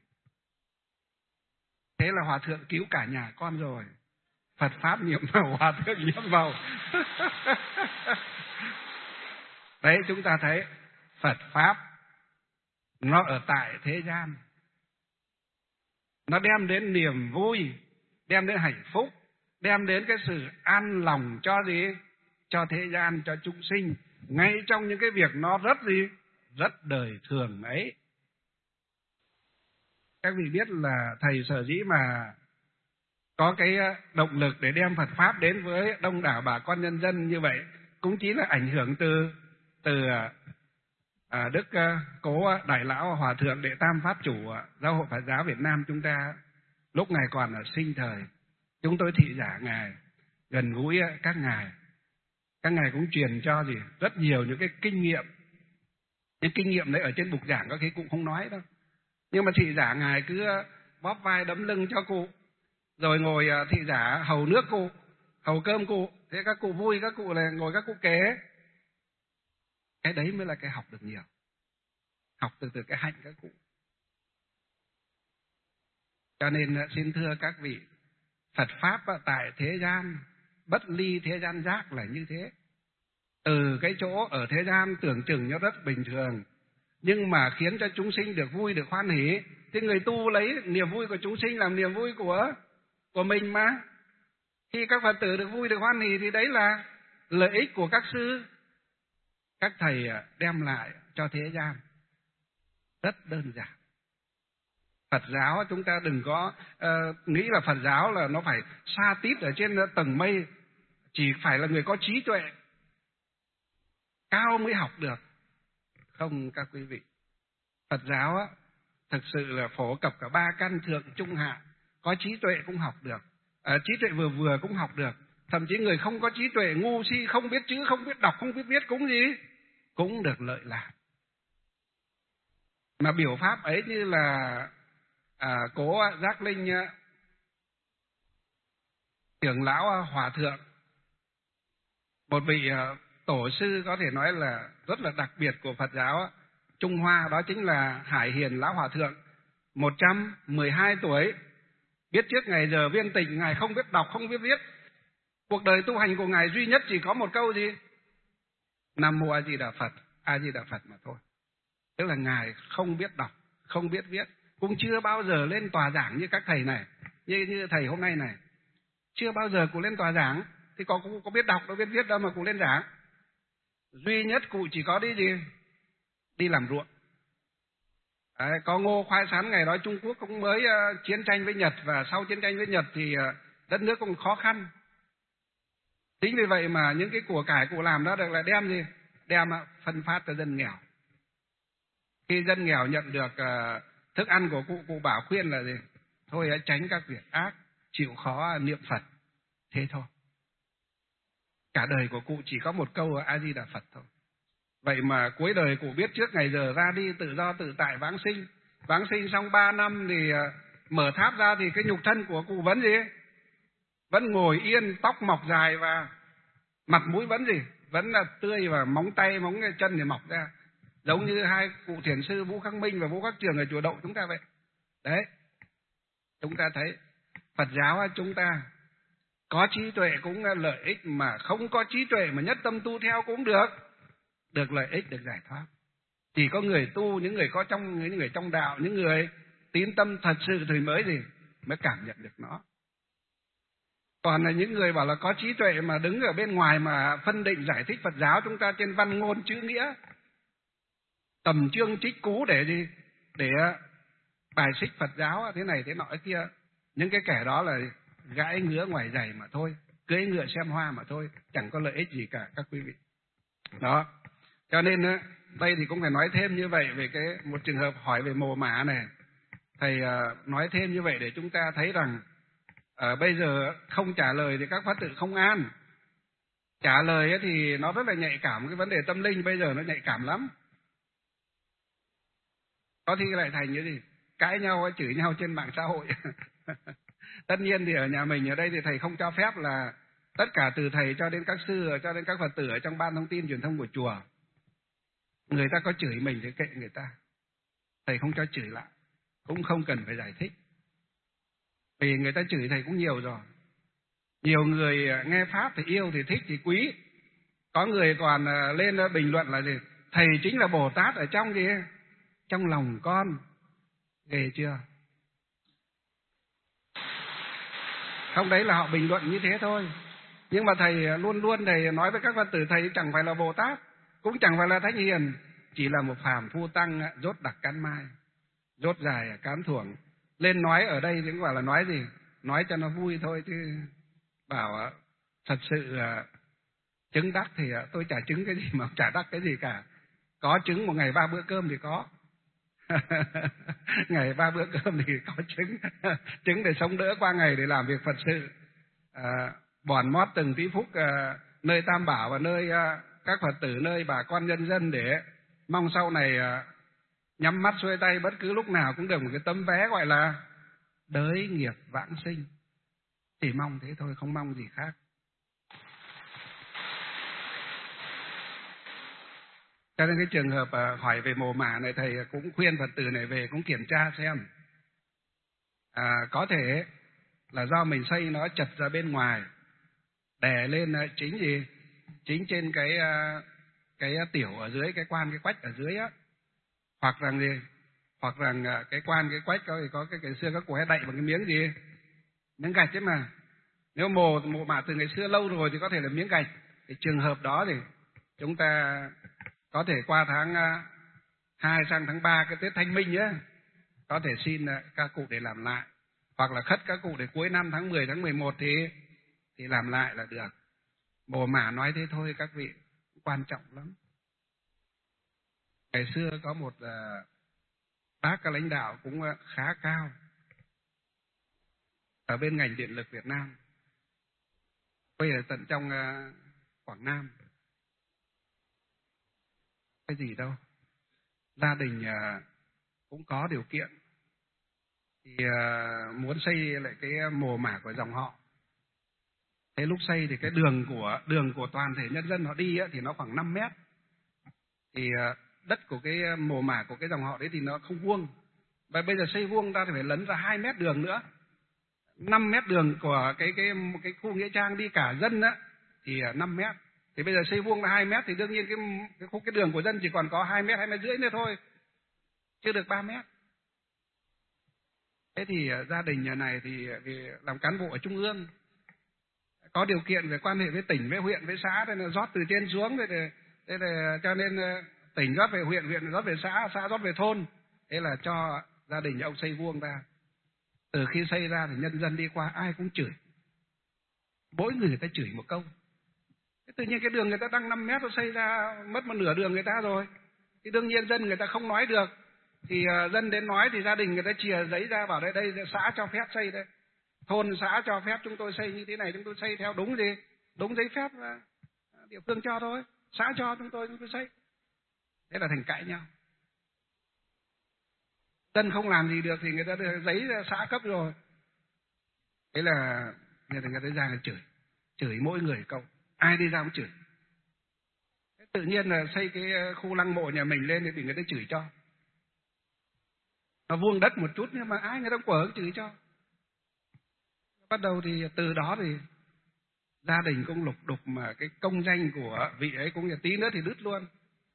Thế là hòa thượng cứu cả nhà con rồi. Phật pháp nhiệm màu, hòa thượng nhiệm màu. Đấy, chúng ta thấy Phật pháp nó ở tại thế gian, nó đem đến niềm vui, đem đến hạnh phúc, đem đến cái sự an lòng cho gì? Cho thế gian, cho chúng sinh, ngay trong những cái việc nó rất gì? Rất đời thường ấy. Các vị biết là thầy sở dĩ mà có cái động lực để đem Phật pháp đến với đông đảo bà con nhân dân như vậy, cũng chính là ảnh hưởng từ từ à, Đức Cố Đại Lão Hòa Thượng Đệ Tam Pháp Chủ Giáo hội Phật giáo Việt Nam chúng ta. Lúc Ngài còn ở sinh thời, chúng tôi thị giả Ngài, gần gũi các Ngài. Các Ngài cũng truyền cho gì rất nhiều những cái kinh nghiệm. Những kinh nghiệm đấy ở trên bục giảng có khi cũng không nói đâu. Nhưng mà thị giả Ngài cứ bóp vai đấm lưng cho cụ, rồi ngồi thị giả hầu nước cụ, hầu cơm cụ. Thế các cụ vui, các cụ là ngồi các cụ kế. Cái đấy mới là cái học được nhiều. Học từ từ cái hạnh các cụ. Cho nên xin thưa các vị, Phật Pháp tại thế gian, bất ly thế gian giác là như thế. Từ cái chỗ ở thế gian tưởng chừng nó rất bình thường, nhưng mà khiến cho chúng sinh được vui, được hoan hỷ, thì người tu lấy niềm vui của chúng sinh làm niềm vui của, của mình mà. Khi các Phật tử được vui, được hoan hỷ thì đấy là lợi ích của các sư, các thầy đem lại cho thế gian. Rất đơn giản. Phật giáo chúng ta đừng có uh, nghĩ là Phật giáo là nó phải xa tít ở trên tầng mây, chỉ phải là người có trí tuệ cao mới học được. Không các quý vị, Phật giáo á, thực sự là phổ cập cả ba căn thượng trung hạ, có trí tuệ cũng học được, à, trí tuệ vừa vừa cũng học được, thậm chí người không có trí tuệ, ngu si, không biết chữ, không biết đọc, không biết viết cũng gì, cũng được lợi lạc. Mà biểu pháp ấy như là à, Cố Giác Linh trưởng lão Hòa Thượng, một vị tổ sư có thể nói là rất là đặc biệt của Phật giáo Trung Hoa, đó chính là Hải Hiền Lão Hòa Thượng, một trăm mười hai tuổi, biết trước ngày giờ viên tịch, Ngài không biết đọc, không biết viết. Cuộc đời tu hành của Ngài duy nhất chỉ có một câu gì? Nam Mô A Di Đà Phật, A Di Đà Phật mà thôi. Tức là Ngài không biết đọc, không biết viết, cũng chưa bao giờ lên tòa giảng như các thầy này, như, như thầy hôm nay này. Chưa bao giờ cụ lên tòa giảng, thì có, có, có biết đọc, có biết viết đâu mà cụ lên giảng. Duy nhất cụ chỉ có đi gì? Đi làm ruộng. Đấy, có ngô khoai sắn, ngày đó Trung Quốc cũng mới uh, chiến tranh với Nhật, và sau chiến tranh với Nhật thì uh, đất nước cũng khó khăn. Chính vì vậy mà những cái của cải cụ làm đó được là đem gì? Đem uh, phân phát cho dân nghèo. Khi dân nghèo nhận được uh, thức ăn của cụ, cụ bảo khuyên là gì? Thôi uh, tránh các việc ác, chịu khó uh, niệm Phật. Thế thôi. Cả đời của cụ chỉ có một câu A Di Đà Phật thôi. Vậy mà cuối đời cụ biết trước ngày giờ ra đi tự do tự tại vãng sinh. Vãng sinh xong ba năm thì uh, mở tháp ra thì cái nhục thân của cụ vẫn gì? Vẫn ngồi yên, tóc mọc dài và mặt mũi vẫn gì? Vẫn là tươi, và móng tay, móng chân thì mọc ra. Giống như hai cụ thiền sư Vũ Khắc Minh và Vũ Khắc Trường ở chùa Đậu chúng ta vậy. Đấy. Chúng ta thấy Phật giáo chúng ta Có trí tuệ cũng là lợi ích, mà không có trí tuệ mà nhất tâm tu theo cũng được, được lợi ích, được giải thoát. Chỉ có người tu, những người có trong những người trong đạo, những người tín tâm thật sự thì mới gì mới cảm nhận được nó. Còn là những người bảo là có trí tuệ mà đứng ở bên ngoài mà phân định giải thích Phật giáo chúng ta trên văn ngôn chữ nghĩa, tầm chương trích cú để gì để bài xích Phật giáo thế này thế nọ thế kia, những cái kẻ đó là gãi ngứa ngoài giày mà thôi, cưỡi ngựa xem hoa mà thôi, chẳng có lợi ích gì cả các quý vị. Đó, cho nên đây thì cũng phải nói thêm như vậy về cái một trường hợp hỏi về mồ mả này. Thầy nói thêm như vậy để chúng ta thấy rằng à, bây giờ không trả lời thì các Phật tử không an. Trả lời thì nó rất là nhạy cảm, cái vấn đề tâm linh bây giờ nó nhạy cảm lắm. Có khi lại thành như gì cãi nhau, chửi nhau trên mạng xã hội. Tất nhiên thì ở nhà mình ở đây thì thầy không cho phép là tất cả từ thầy cho đến các sư, cho đến các Phật tử ở trong ban thông tin truyền thông của chùa, người ta có chửi mình thì kệ người ta, thầy không cho chửi lại, cũng không cần phải giải thích, vì người ta chửi thầy cũng nhiều rồi. Nhiều người nghe pháp thì yêu, thì thích, thì quý. Có người còn lên bình luận là gì thầy chính là Bồ Tát ở trong gì trong lòng con. Ghê chưa? Không, đấy là họ bình luận như thế thôi. Nhưng mà thầy luôn luôn thầy nói với các Phật tử, thầy chẳng phải là Bồ Tát, cũng chẳng phải là Thánh Hiền, chỉ là một phàm phu tăng rốt đặc cán mai, rốt dài cán thuồng. Lên nói ở đây thì cũng bảo là nói gì, nói cho nó vui thôi, chứ bảo thật sự chứng đắc thì tôi chả chứng cái gì mà chả đắc cái gì cả. Có chứng một ngày ba bữa cơm thì có. Ngày ba bữa cơm thì có chứng. Chứng để sống đỡ qua ngày để làm việc Phật sự, à, bòn mót từng tí phút à, nơi Tam Bảo và nơi à, các Phật tử, nơi bà con nhân dân, để mong sau này à, nhắm mắt xuôi tay bất cứ lúc nào cũng được một cái tấm vé gọi là đới nghiệp vãng sinh. Chỉ mong thế thôi, không mong gì khác. Cho nên cái trường hợp à, hỏi về mồ mả này, thầy cũng khuyên Phật tử này về cũng kiểm tra xem. À, có thể là do mình xây nó chật ra bên ngoài, đè lên chính gì chính trên cái cái tiểu ở dưới, cái quan cái quách ở dưới á, hoặc rằng gì hoặc rằng cái quan cái quách có có cái, cái xưa các cụ hay đậy bằng cái miếng gì miếng gạch ấy mà. Nếu mồ mồ mả từ ngày xưa lâu rồi thì có thể là miếng gạch. Thì trường hợp đó thì chúng ta có thể qua tháng hai sang tháng ba cái Tết Thanh Minh á, có thể xin các cụ để làm lại, hoặc là khất các cụ để cuối năm tháng mười, tháng mười một thì thì làm lại là được. Mồ mả nói thế thôi các vị, quan trọng lắm. Ngày xưa có một uh, bác các lãnh đạo cũng uh, khá cao ở bên ngành điện lực Việt Nam, bây giờ tận trong uh, Quảng Nam. Cái gì đâu, gia đình uh, cũng có điều kiện thì uh, muốn xây lại cái mồ mả của dòng họ. Thế lúc xây thì cái đường của đường của toàn thể nhân dân họ đi ấy, thì nó khoảng năm mét. Thì uh, đất của cái mồ mả của cái dòng họ đấy thì nó không vuông. Và bây giờ xây vuông ta thì phải lấn ra hai mét đường nữa. năm mét đường của cái cái cái khu nghĩa trang đi cả dân á thì năm mét. Thì bây giờ xây vuông là hai mét thì đương nhiên cái cái khu cái đường của dân chỉ còn có hai mét, hai mét rưỡi nữa thôi. Chưa được ba mét. Thế thì uh, gia đình nhà này thì vì làm cán bộ ở trung ương, có điều kiện về quan hệ với tỉnh, với huyện, với xã, nên là rót từ trên xuống, thế thế là cho nên tỉnh rót về huyện, huyện rót về xã, xã rót về thôn. Thế là cho gia đình ông xây vuông ra. Từ khi xây ra thì nhân dân đi qua ai cũng chửi, mỗi người người ta chửi một câu. Thế tự nhiên cái đường người ta đang năm mét, nó xây ra mất một nửa đường người ta rồi, thì đương nhiên dân người ta không nói được. Thì uh, dân đến nói thì gia đình người ta chìa giấy ra bảo đây đây xã cho phép xây đây, thôn xã cho phép chúng tôi xây như thế này, chúng tôi xây theo đúng gì đúng giấy phép uh, địa phương cho thôi, xã cho chúng tôi chúng tôi xây. Thế là thành cãi nhau. Dân không làm gì được thì người ta đưa giấy ra xã cấp rồi. Thế là người ta, người ta ra là chửi chửi mỗi người câu, ai đi ra cũng chửi. Thế tự nhiên là xây cái khu lăng mộ nhà mình lên thì bị người ta chửi cho. Nó vuông đất một chút nhưng mà ai người ta quở chửi cho. Bắt đầu thì từ đó thì gia đình cũng lục đục mà cái công danh của vị ấy cũng như tí nữa thì đứt luôn.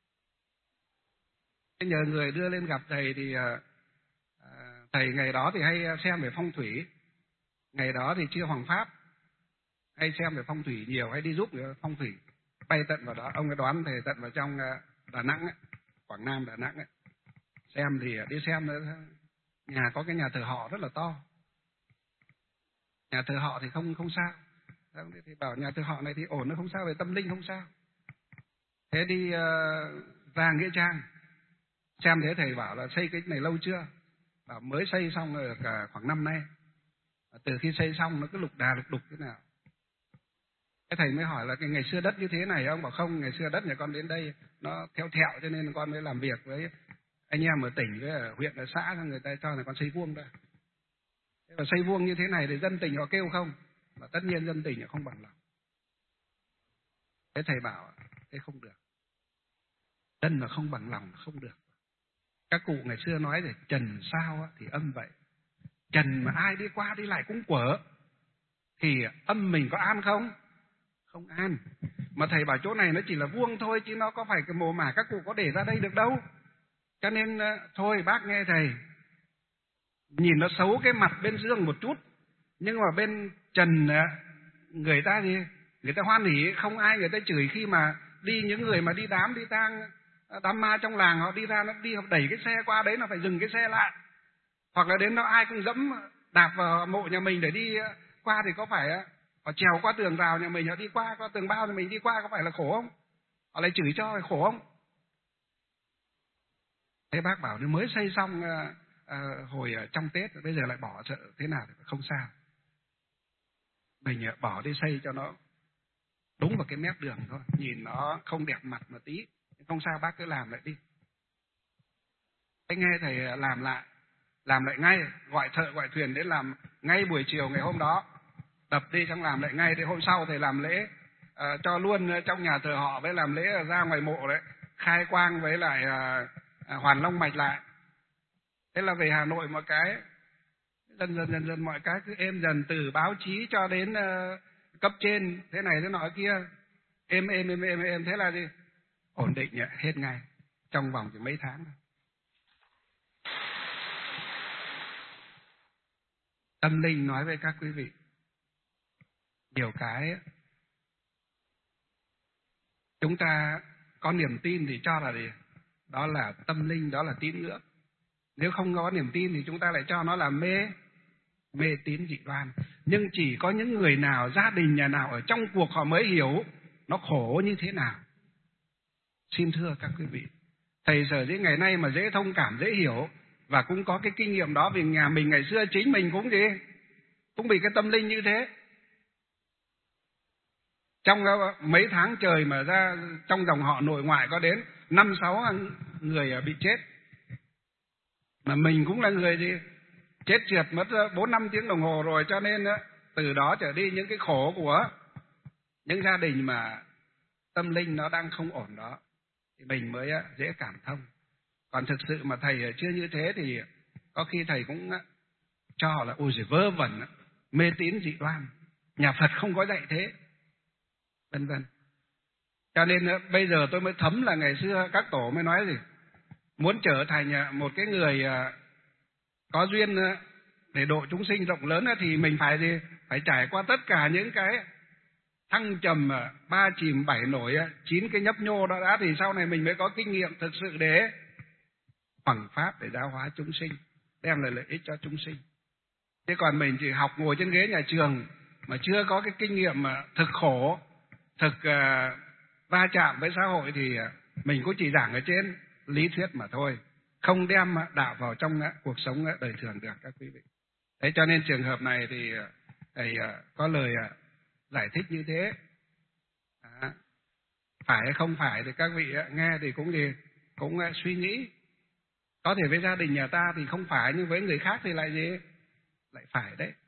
Nhờ người đưa lên gặp thầy thì thầy ngày đó thì hay xem về phong thủy, ngày đó thì chưa hoàng pháp, hay xem về phong thủy nhiều, hay đi giúp người phong thủy, bay tận vào đó. Ông ấy đoán thầy tận vào trong Đà Nẵng ấy, Quảng Nam Đà Nẵng ấy. Xem thì đi xem nhà có cái nhà thờ họ rất là to, nhà thờ họ thì không không sao, thì bảo nhà thờ họ này thì ổn, nó không sao, về tâm linh không sao. Thế đi uh, ra nghĩa trang xem, thế thầy bảo là xây cái này lâu chưa, bảo mới xây xong rồi cả khoảng năm nay. Từ khi xây xong nó cứ lục đà lục đục thế nào. Cái thầy mới hỏi là cái ngày xưa đất như thế này, ông bảo không, ngày xưa đất nhà con đến đây nó theo thẹo cho nên con mới làm việc với anh em ở tỉnh với ở huyện ở xã, người ta cho là con xây vuông đây. Thế mà xây vuông như thế này thì dân tỉnh họ kêu không? Và tất nhiên dân tỉnh họ không bằng lòng. Thế thầy bảo thế không được, dân mà không bằng lòng không được. Các cụ ngày xưa nói thì trần sao thì âm vậy, trần mà ai đi qua đi lại cũng quở thì âm mình có an không? Không an. Mà thầy bảo chỗ này nó chỉ là vuông thôi, chứ nó có phải cái mồ mả các cụ có để ra đây được đâu. Cho nên thôi bác nghe thầy, nhìn nó xấu cái mặt bên dương một chút, nhưng mà bên trần người ta gì, người ta hoan hỉ, không ai người ta chửi khi mà đi, những người mà đi đám đi tang đám ma trong làng họ đi ra, nó đi họ đẩy cái xe qua đấy, nó phải dừng cái xe lại, hoặc là đến đó ai cũng dẫm đạp vào mộ nhà mình để đi qua, thì có phải họ trèo qua tường rào nhà mình, họ đi qua qua tường bao thì mình đi qua, có phải là khổ không? Họ lại chửi cho là khổ không? Thế bác bảo nếu mới xây xong à, à, hồi trong Tết, bây giờ lại bỏ sợ thế nào thì không sao, mình bỏ đi xây cho nó đúng vào cái mép đường thôi, nhìn nó không đẹp mặt mà tí, không sao, bác cứ làm lại đi. Thế nghe thầy làm lại, làm lại ngay, gọi thợ gọi thuyền đến làm ngay buổi chiều ngày hôm đó, đập đi xong làm lại ngay. Thì hôm sau thầy làm lễ uh, cho luôn trong nhà thờ họ, với làm lễ ra ngoài mộ đấy, khai quang với lại uh, uh, hoàn long mạch lại. Thế là về Hà Nội mọi cái dần dần dần dần mọi cái cứ êm dần, từ báo chí cho đến uh, cấp trên thế này thế nọ kia, êm êm êm êm êm. Thế là gì, ổn định nhỉ, hết ngay trong vòng chỉ mấy tháng thôi. Tâm linh nói với các quý vị, nhiều cái chúng ta có niềm tin thì cho là gì, đó là tâm linh, đó là tín ngưỡng. Nếu không có niềm tin thì chúng ta lại cho nó là mê mê tín dị đoan. Nhưng chỉ có những người nào, gia đình nhà nào ở trong cuộc họ mới hiểu nó khổ như thế nào. Xin thưa các quý vị, thầy sở dĩ ngày nay mà dễ thông cảm, dễ hiểu, và cũng có cái kinh nghiệm đó, vì nhà mình ngày xưa chính mình cũng gì cũng bị cái tâm linh như thế. Trong mấy tháng trời mà ra trong dòng họ nội ngoại có đến năm sáu người bị chết, mà mình cũng là người gì chết trượt mất bốn năm tiếng đồng hồ rồi. Cho nên từ đó trở đi, những cái khổ của những gia đình mà tâm linh nó đang không ổn đó thì mình mới dễ cảm thông. Còn thực sự mà thầy chưa như thế thì có khi thầy cũng cho họ là ôi giời vớ vẩn, mê tín dị đoan, nhà Phật không có dạy thế, vân vân. Cho nên bây giờ tôi mới thấm là ngày xưa các tổ mới nói gì, muốn trở thành một cái người có duyên để độ chúng sinh rộng lớn thì mình phải gì, phải trải qua tất cả những cái thăng trầm, ba chìm bảy nổi, chín cái nhấp nhô đó đã, thì sau này mình mới có kinh nghiệm thực sự để hoằng pháp, để giáo hóa chúng sinh, đem lại lợi ích cho chúng sinh. Thế còn mình chỉ học ngồi trên ghế nhà trường mà chưa có cái kinh nghiệm mà thực khổ, thực uh, va chạm với xã hội thì mình cũng chỉ giảng ở trên lý thuyết mà thôi, không đem đạo vào trong uh, cuộc sống uh, đời thường được các quý vị. Thế cho nên trường hợp này thì uh, thầy uh, có lời uh, giải thích như thế. À, phải hay không phải thì các vị uh, nghe thì cũng gì cũng uh, suy nghĩ. Có thể với gia đình nhà ta thì không phải, nhưng với người khác thì lại gì lại phải đấy.